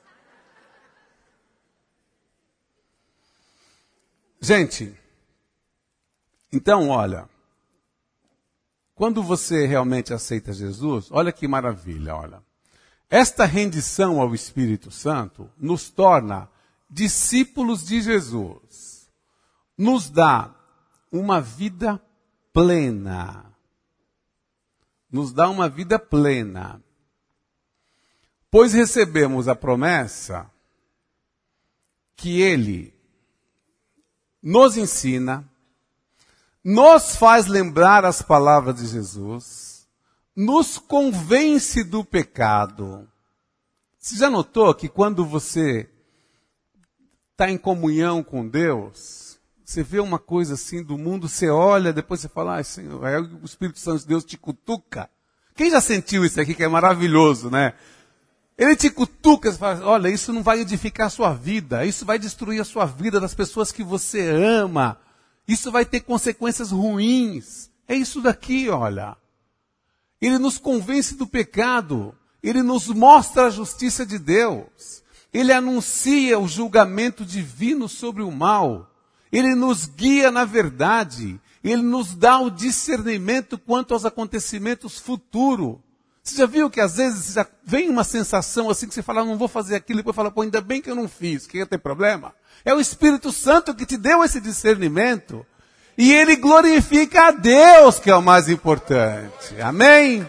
Gente, então, olha, quando você realmente aceita Jesus, olha que maravilha, olha. Esta rendição ao Espírito Santo nos torna discípulos de Jesus. Nos dá uma vida plena. Nos dá uma vida plena. Pois recebemos a promessa que Ele nos ensina, nos faz lembrar as palavras de Jesus, nos convence do pecado. Você já notou que quando você está em comunhão com Deus, você vê uma coisa assim do mundo, você olha, depois você fala, Senhor, aí o Espírito Santo de Deus te cutuca. Quem já sentiu isso aqui que é maravilhoso, né? Ele te cutuca, você fala, olha, isso não vai edificar a sua vida, isso vai destruir a sua vida das pessoas que você ama, isso vai ter consequências ruins. É isso daqui, olha. Ele nos convence do pecado, ele nos mostra a justiça de Deus, ele anuncia o julgamento divino sobre o mal, ele nos guia na verdade, ele nos dá o discernimento quanto aos acontecimentos futuros. Você já viu que às vezes já vem uma sensação assim que você fala, não vou fazer aquilo, e depois fala, pô, ainda bem que eu não fiz, que tem problema? É o Espírito Santo que te deu esse discernimento. E ele glorifica a Deus, que é o mais importante. Amém?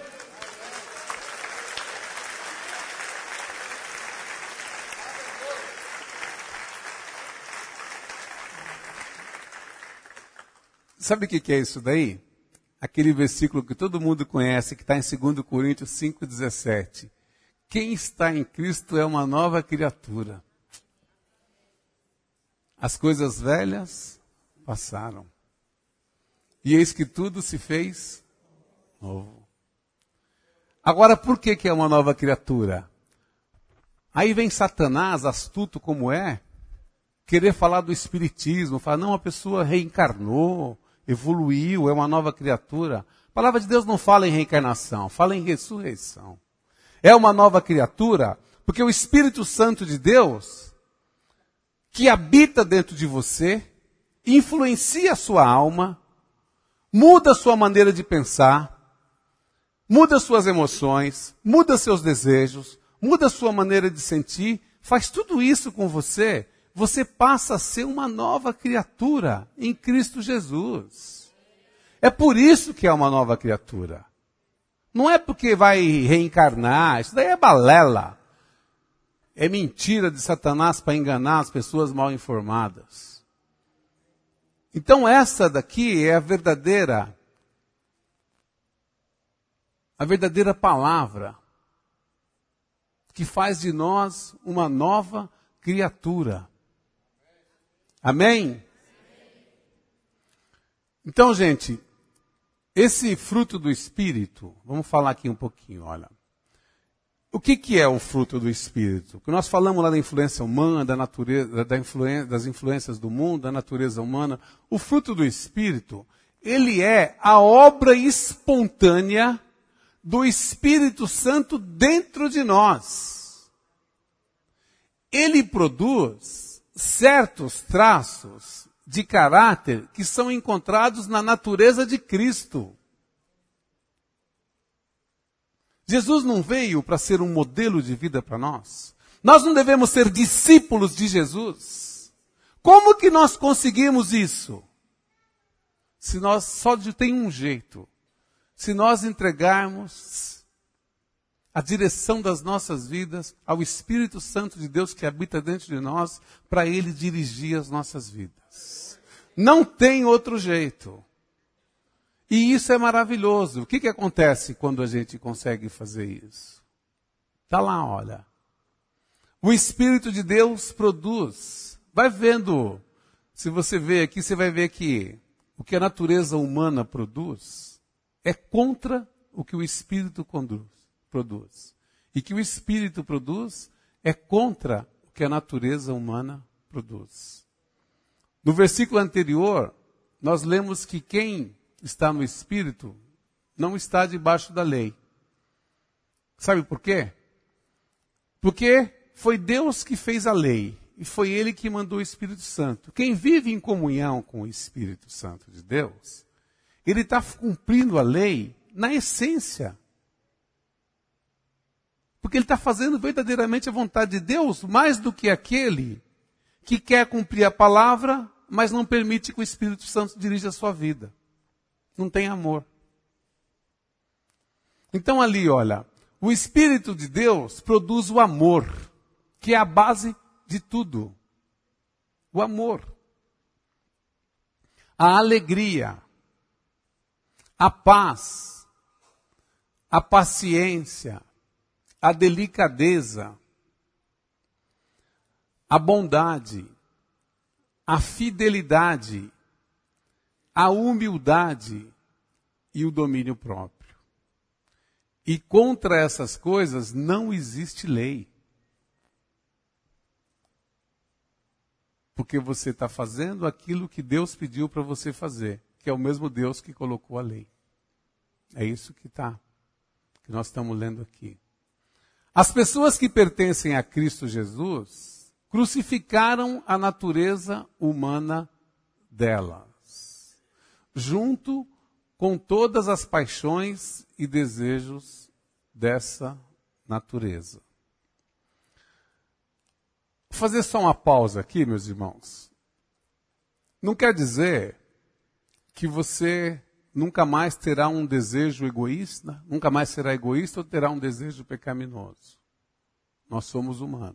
Sabe o que é isso daí? Aquele versículo que todo mundo conhece, que está em 2 Coríntios 5,17. Quem está em Cristo é uma nova criatura. As coisas velhas passaram. E eis que tudo se fez novo. Agora, por que é uma nova criatura? Aí vem Satanás, astuto como é, querer falar do espiritismo, falar, não, a pessoa reencarnou, evoluiu, é uma nova criatura. A palavra de Deus não fala em reencarnação, fala em ressurreição. É uma nova criatura, porque o Espírito Santo de Deus, que habita dentro de você, influencia a sua alma, muda a sua maneira de pensar, muda suas emoções, muda seus desejos, muda a sua maneira de sentir, faz tudo isso com você, você passa a ser uma nova criatura em Cristo Jesus. É por isso que é uma nova criatura. Não é porque vai reencarnar, isso daí é balela. É mentira de Satanás para enganar as pessoas mal informadas. Então essa daqui é a verdadeira palavra que faz de nós uma nova criatura. Amém? Então, gente, esse fruto do Espírito, vamos falar aqui um pouquinho, olha. O que é o fruto do Espírito? Que nós falamos lá da influência humana, da natureza, das influências do mundo, da natureza humana. O fruto do Espírito, ele é a obra espontânea do Espírito Santo dentro de nós. Ele produz certos traços de caráter que são encontrados na natureza de Cristo. Jesus não veio para ser um modelo de vida para nós. Nós não devemos ser discípulos de Jesus. Como que nós conseguimos isso? Se nós só tem um jeito. Se nós entregarmos a direção das nossas vidas ao Espírito Santo de Deus que habita dentro de nós, para Ele dirigir as nossas vidas. Não tem outro jeito. E isso é maravilhoso. O que acontece quando a gente consegue fazer isso? Está lá, olha. O Espírito de Deus produz. Vai vendo, se você ver aqui, você vai ver que o que a natureza humana produz é contra o que o Espírito produz. E que o Espírito produz é contra o que a natureza humana produz. No versículo anterior, nós lemos que quem está no Espírito não está debaixo da lei. Sabe por quê? Porque foi Deus que fez a lei e foi Ele que mandou o Espírito Santo. Quem vive em comunhão com o Espírito Santo de Deus, ele está cumprindo a lei na essência. Porque ele está fazendo verdadeiramente a vontade de Deus, mais do que aquele que quer cumprir a palavra, mas não permite que o Espírito Santo dirija a sua vida. Não tem amor. Então ali, olha, o Espírito de Deus produz o amor, que é a base de tudo. O amor. A alegria. A paz. A paciência. A delicadeza. A bondade. A fidelidade. A humildade e o domínio próprio. E contra essas coisas não existe lei. Porque você está fazendo aquilo que Deus pediu para você fazer, que é o mesmo Deus que colocou a lei. É isso que nós estamos lendo aqui. As pessoas que pertencem a Cristo Jesus crucificaram a natureza humana delas, junto com todas as paixões e desejos dessa natureza. Vou fazer só uma pausa aqui, meus irmãos. Não quer dizer que você nunca mais terá um desejo egoísta, nunca mais será egoísta ou terá um desejo pecaminoso. Nós somos humanos.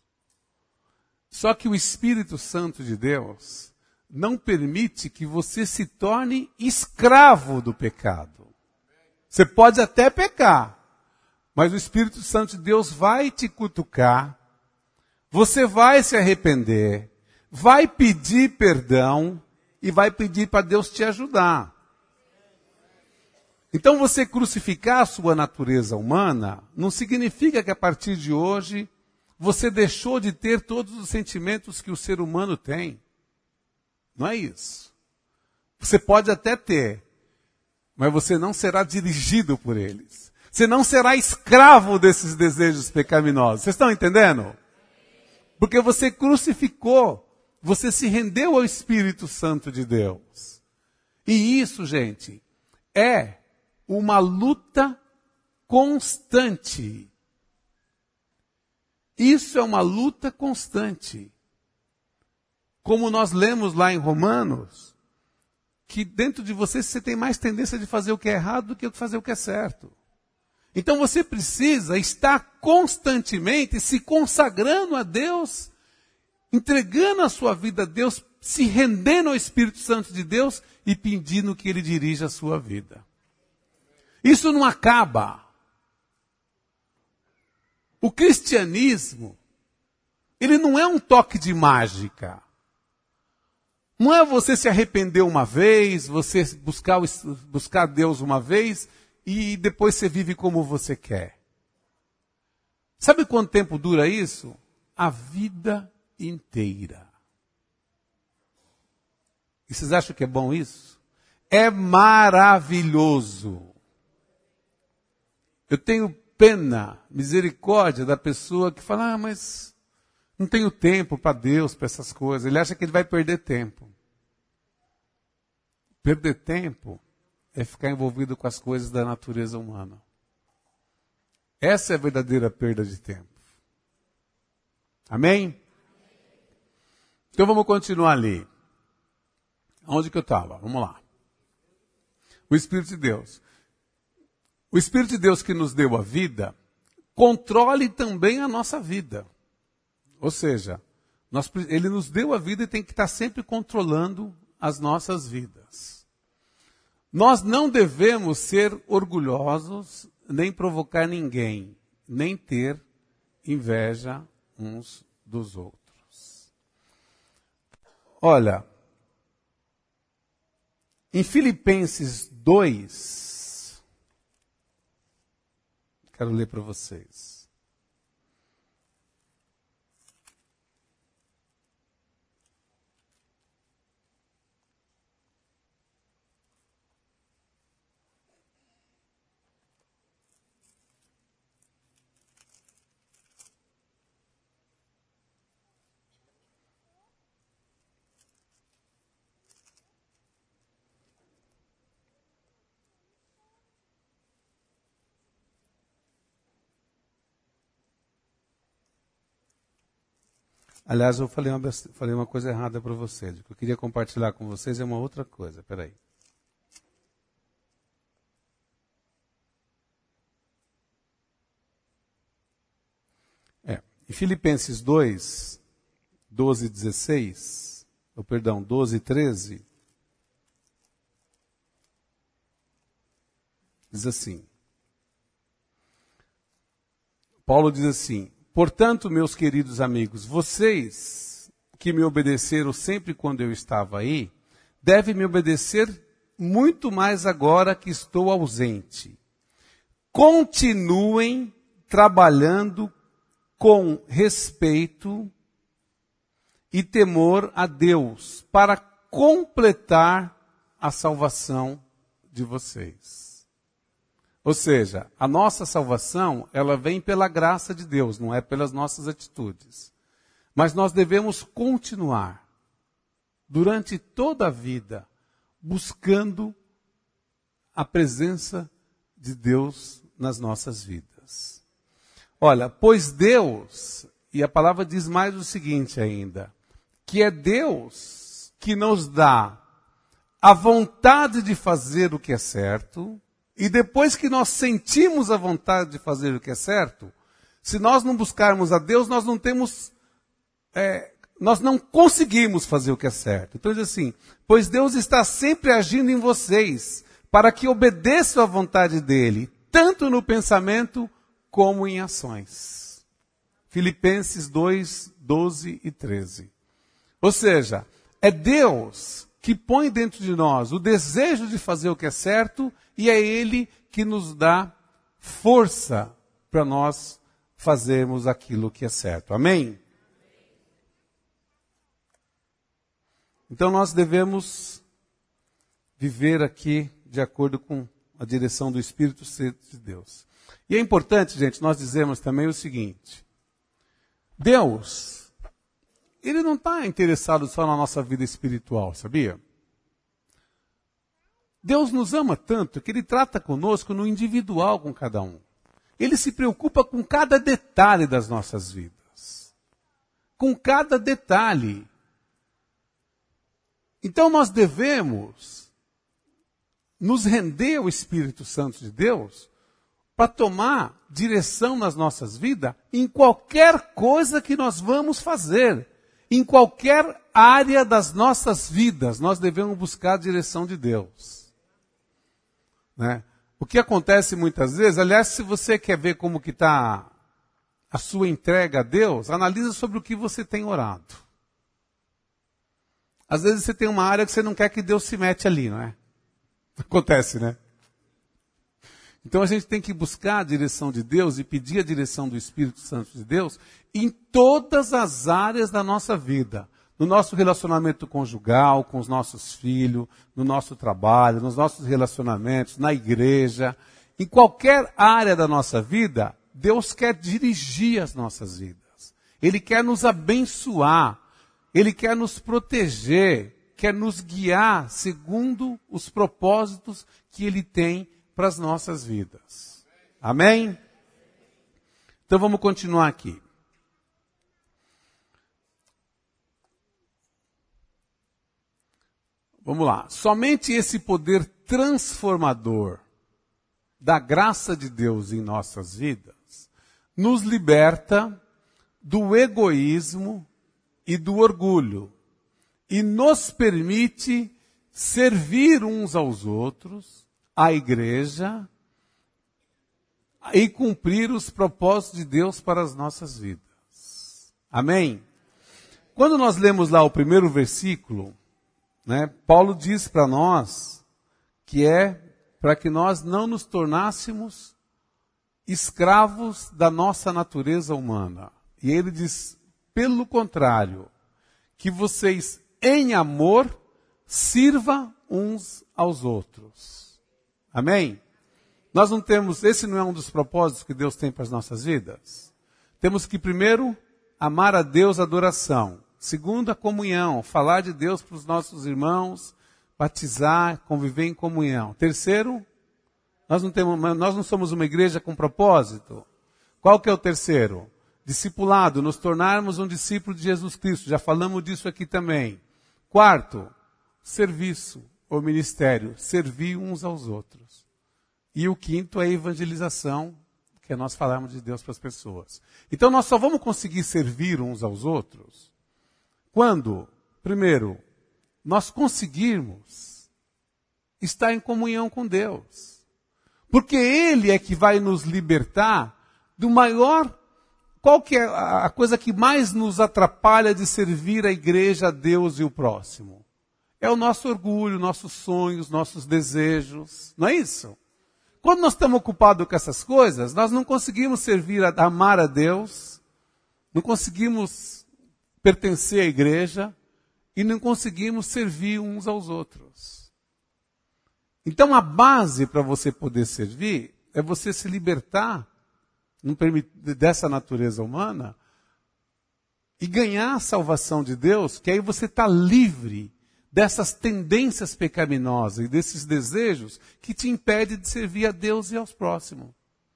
Só que o Espírito Santo de Deus não permite que você se torne escravo do pecado. Você pode até pecar, mas o Espírito Santo de Deus vai te cutucar, você vai se arrepender, vai pedir perdão e vai pedir para Deus te ajudar. Então você crucificar a sua natureza humana não significa que a partir de hoje você deixou de ter todos os sentimentos que o ser humano tem. Não é isso. Você pode até ter, mas você não será dirigido por eles. Você não será escravo desses desejos pecaminosos. Vocês estão entendendo? Porque você crucificou, você se rendeu ao Espírito Santo de Deus. E isso, gente, é uma luta constante. Isso é uma luta constante. Como nós lemos lá em Romanos, que dentro de você tem mais tendência de fazer o que é errado do que fazer o que é certo. Então você precisa estar constantemente se consagrando a Deus, entregando a sua vida a Deus, se rendendo ao Espírito Santo de Deus e pedindo que Ele dirija a sua vida. Isso não acaba. O cristianismo, ele não é um toque de mágica. Não é você se arrepender uma vez, você buscar Deus uma vez e depois você vive como você quer. Sabe quanto tempo dura isso? A vida inteira. E vocês acham que é bom isso? É maravilhoso. Eu tenho pena, misericórdia da pessoa que fala, mas não tenho tempo para Deus, para essas coisas. Ele acha que ele vai perder tempo. Perder tempo é ficar envolvido com as coisas da natureza humana. Essa é a verdadeira perda de tempo. Amém? Então vamos continuar ali. Onde que eu estava? Vamos lá. O Espírito de Deus. O Espírito de Deus que nos deu a vida, controle também a nossa vida. Ou seja, ele nos deu a vida e tem que estar sempre controlando as nossas vidas. Nós não devemos ser orgulhosos, nem provocar ninguém, nem ter inveja uns dos outros. Olha, em Filipenses 2, quero ler para vocês. Aliás, eu falei uma coisa errada para vocês. O que eu queria compartilhar com vocês é uma outra coisa. Espera aí. Em Filipenses 2, 12 e 16, ou perdão, 12 e 13, diz assim. Paulo diz assim: portanto, meus queridos amigos, vocês que me obedeceram sempre quando eu estava aí, devem me obedecer muito mais agora que estou ausente. Continuem trabalhando com respeito e temor a Deus para completar a salvação de vocês. Ou seja, a nossa salvação, ela vem pela graça de Deus, não é pelas nossas atitudes. Mas nós devemos continuar, durante toda a vida, buscando a presença de Deus nas nossas vidas. Olha, pois Deus, e a palavra diz mais o seguinte ainda, que é Deus que nos dá a vontade de fazer o que é certo. E depois que nós sentimos a vontade de fazer o que é certo, se nós não buscarmos a Deus, nós não conseguimos fazer o que é certo. Então diz assim, pois Deus está sempre agindo em vocês, para que obedeçam à vontade dele, tanto no pensamento como em ações. Filipenses 2, 12 e 13. Ou seja, é Deus que põe dentro de nós o desejo de fazer o que é certo, e é Ele que nos dá força para nós fazermos aquilo que é certo. Amém? Então nós devemos viver aqui de acordo com a direção do Espírito Santo de Deus. E é importante, gente, nós dizermos também o seguinte: Deus, Ele não está interessado só na nossa vida espiritual, sabia? Deus nos ama tanto que Ele trata conosco no individual com cada um. Ele se preocupa com cada detalhe das nossas vidas. Com cada detalhe. Então nós devemos nos render ao Espírito Santo de Deus para tomar direção nas nossas vidas em qualquer coisa que nós vamos fazer. Em qualquer área das nossas vidas, nós devemos buscar a direção de Deus. Né? O que acontece muitas vezes, aliás, se você quer ver como que está a sua entrega a Deus, analisa sobre o que você tem orado. Às vezes você tem uma área que você não quer que Deus se mete ali, não é? Acontece, né? Então a gente tem que buscar a direção de Deus e pedir a direção do Espírito Santo de Deus em todas as áreas da nossa vida. No nosso relacionamento conjugal, com os nossos filhos, no nosso trabalho, nos nossos relacionamentos, na igreja. Em qualquer área da nossa vida, Deus quer dirigir as nossas vidas. Ele quer nos abençoar. Ele quer nos proteger, quer nos guiar segundo os propósitos que Ele tem para as nossas vidas. Amém? Então vamos continuar aqui. Vamos lá. Somente esse poder transformador da graça de Deus em nossas vidas nos liberta do egoísmo e do orgulho, e nos permite servir uns aos outros, à igreja, e cumprir os propósitos de Deus para as nossas vidas. Amém? Quando nós lemos lá o primeiro versículo, né, Paulo diz para nós que é para que nós não nos tornássemos escravos da nossa natureza humana. E ele diz, pelo contrário, que vocês em amor sirvam uns aos outros. Amém? Nós não temos, esse não é um dos propósitos que Deus tem para as nossas vidas? Temos que primeiro amar a Deus, adoração. Segundo, a comunhão, falar de Deus para os nossos irmãos, batizar, conviver em comunhão. Terceiro, nós não somos uma igreja com propósito. Qual que é o terceiro? Discipulado, nos tornarmos um discípulo de Jesus Cristo. Já falamos disso aqui também. Quarto, serviço ou ministério, servir uns aos outros. E o quinto é a evangelização, que é nós falarmos de Deus para as pessoas. Então nós só vamos conseguir servir uns aos outros quando, primeiro, nós conseguirmos estar em comunhão com Deus. Porque Ele é que vai nos libertar do maior... Qual que é a coisa que mais nos atrapalha de servir a igreja, a Deus e o próximo? É o nosso orgulho, nossos sonhos, nossos desejos. Não é isso? Quando nós estamos ocupados com essas coisas, nós não conseguimos servir, amar a Deus, não conseguimos pertencer à igreja e não conseguimos servir uns aos outros. Então a base para você poder servir é você se libertar dessa natureza humana e ganhar a salvação de Deus, que aí você está livre dessas tendências pecaminosas e desses desejos que te impedem de servir a Deus e aos próximos.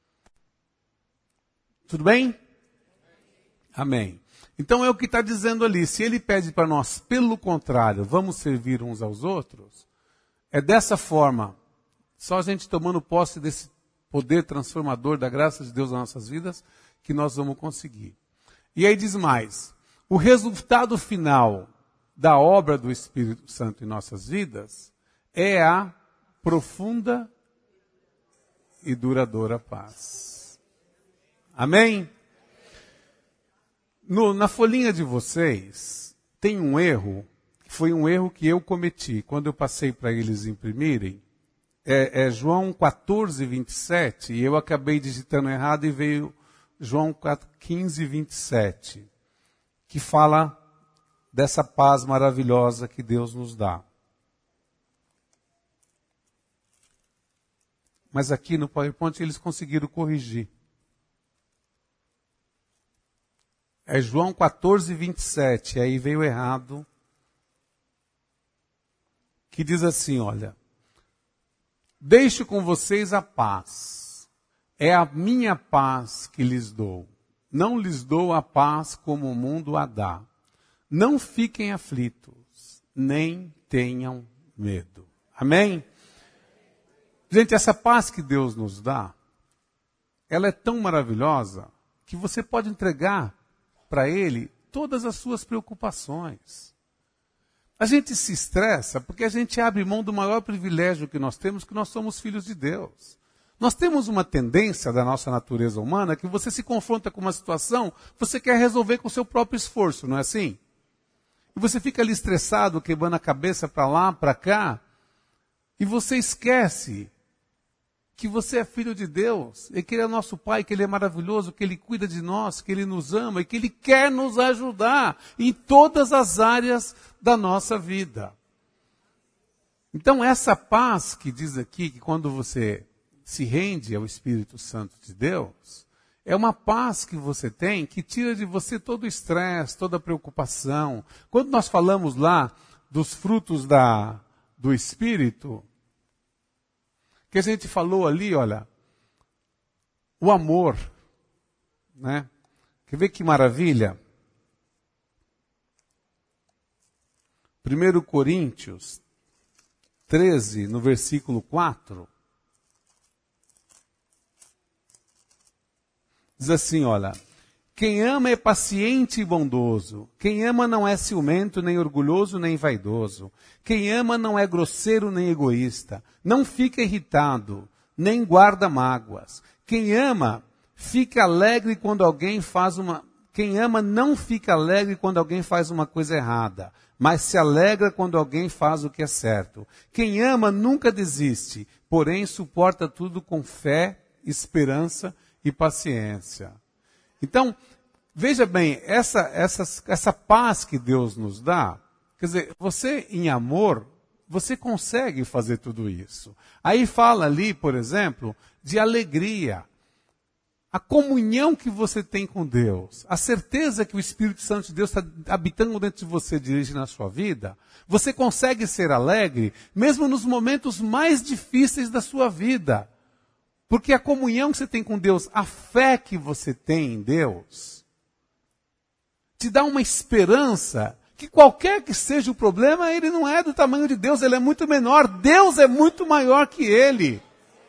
Tudo bem? Amém. Então é o que está dizendo ali. Se ele pede para nós, pelo contrário, vamos servir uns aos outros, é dessa forma, só a gente tomando posse desse poder transformador da graça de Deus nas nossas vidas, que nós vamos conseguir. E aí diz mais, o resultado final da obra do Espírito Santo em nossas vidas é a profunda e duradoura paz. Amém? Na folhinha de vocês, tem um erro, que foi um erro que eu cometi, quando eu passei para eles imprimirem, é João 14, 27, e eu acabei digitando errado e veio João 15, 27, que fala dessa paz maravilhosa que Deus nos dá. Mas aqui no PowerPoint eles conseguiram corrigir. É João 14, 27, aí veio errado, que diz assim, olha, deixo com vocês a paz. É a minha paz que lhes dou. Não lhes dou a paz como o mundo a dá. Não fiquem aflitos, nem tenham medo. Amém? Gente, essa paz que Deus nos dá, ela é tão maravilhosa que você pode entregar para Ele todas as suas preocupações. A gente se estressa porque a gente abre mão do maior privilégio que nós temos, que nós somos filhos de Deus. Nós temos uma tendência da nossa natureza humana que você se confronta com uma situação, você quer resolver com o seu próprio esforço, não é assim? E você fica ali estressado, quebrando a cabeça para lá, para cá, e você esquece que você é filho de Deus, e que Ele é nosso Pai, que Ele é maravilhoso, que Ele cuida de nós, que Ele nos ama, e que Ele quer nos ajudar em todas as áreas da nossa vida. Então essa paz que diz aqui, que quando você se rende ao Espírito Santo de Deus, é uma paz que você tem, que tira de você todo o estresse, toda a preocupação. Quando nós falamos lá dos frutos do Espírito, que a gente falou ali, olha, o amor, né? Quer ver que maravilha? 1 Coríntios 13, no versículo 4, diz assim, olha, quem ama é paciente e bondoso, quem ama não é ciumento, nem orgulhoso, nem vaidoso, quem ama não é grosseiro, nem egoísta, não fica irritado, nem guarda mágoas, quem ama fica alegre quando alguém faz uma Quem ama não fica alegre quando alguém faz uma coisa errada, mas se alegra quando alguém faz o que é certo. Quem ama nunca desiste, porém suporta tudo com fé, esperança e paciência. Então, veja bem, essa paz que Deus nos dá, quer dizer, você em amor, você consegue fazer tudo isso. Aí fala ali, por exemplo, de alegria. A comunhão que você tem com Deus, a certeza que o Espírito Santo de Deus está habitando dentro de você, dirige na sua vida, você consegue ser alegre, mesmo nos momentos mais difíceis da sua vida. Porque a comunhão que você tem com Deus, a fé que você tem em Deus, te dá uma esperança que qualquer que seja o problema, ele não é do tamanho de Deus, ele é muito menor. Deus é muito maior que ele.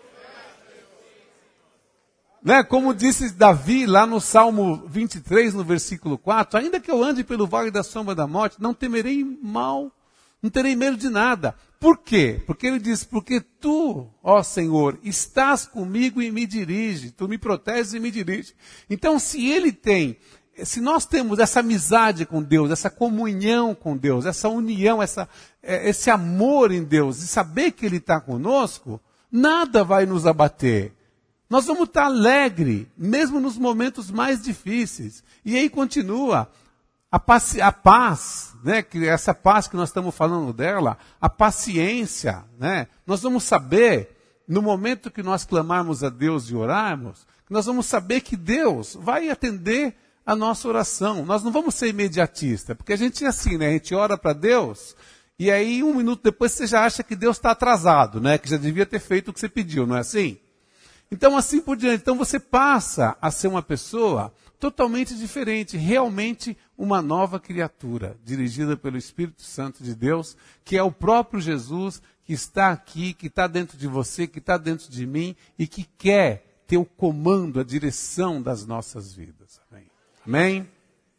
Né? Como disse Davi lá no Salmo 23, no versículo 4, ainda que eu ande pelo vale da sombra da morte, não temerei mal, não terei medo de nada. Por quê? Porque ele diz, porque tu, ó Senhor, estás comigo e me dirige, tu me proteges e me dirige. Então se nós temos essa amizade com Deus, essa comunhão com Deus, essa união, esse amor em Deus, e saber que Ele está conosco, nada vai nos abater. Nós vamos estar alegres, mesmo nos momentos mais difíceis. E aí continua, a paz, né, que essa paz que nós estamos falando dela, a paciência, né, nós vamos saber, no momento que nós clamarmos a Deus e orarmos, nós vamos saber que Deus vai atender a nossa oração. Nós não vamos ser imediatistas, porque a gente é assim, né, a gente ora para Deus, e aí 1 minuto depois você já acha que Deus está atrasado, né, que já devia ter feito o que você pediu, não é assim? Então, assim por diante. Então, você passa a ser uma pessoa totalmente diferente, realmente uma nova criatura, dirigida pelo Espírito Santo de Deus, que é o próprio Jesus, que está aqui, que está dentro de você, que está dentro de mim, e que quer ter o comando, a direção das nossas vidas. Amém? Amém?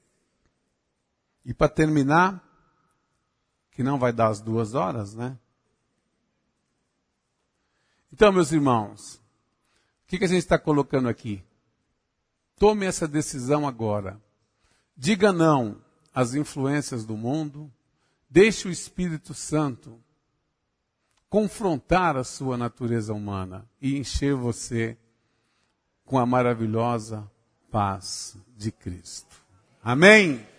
E para terminar, que não vai dar as 2 horas, né? Então, meus irmãos, o que a gente está colocando aqui? Tome essa decisão agora. Diga não às influências do mundo. Deixe o Espírito Santo confrontar a sua natureza humana e encher você com a maravilhosa paz de Cristo. Amém?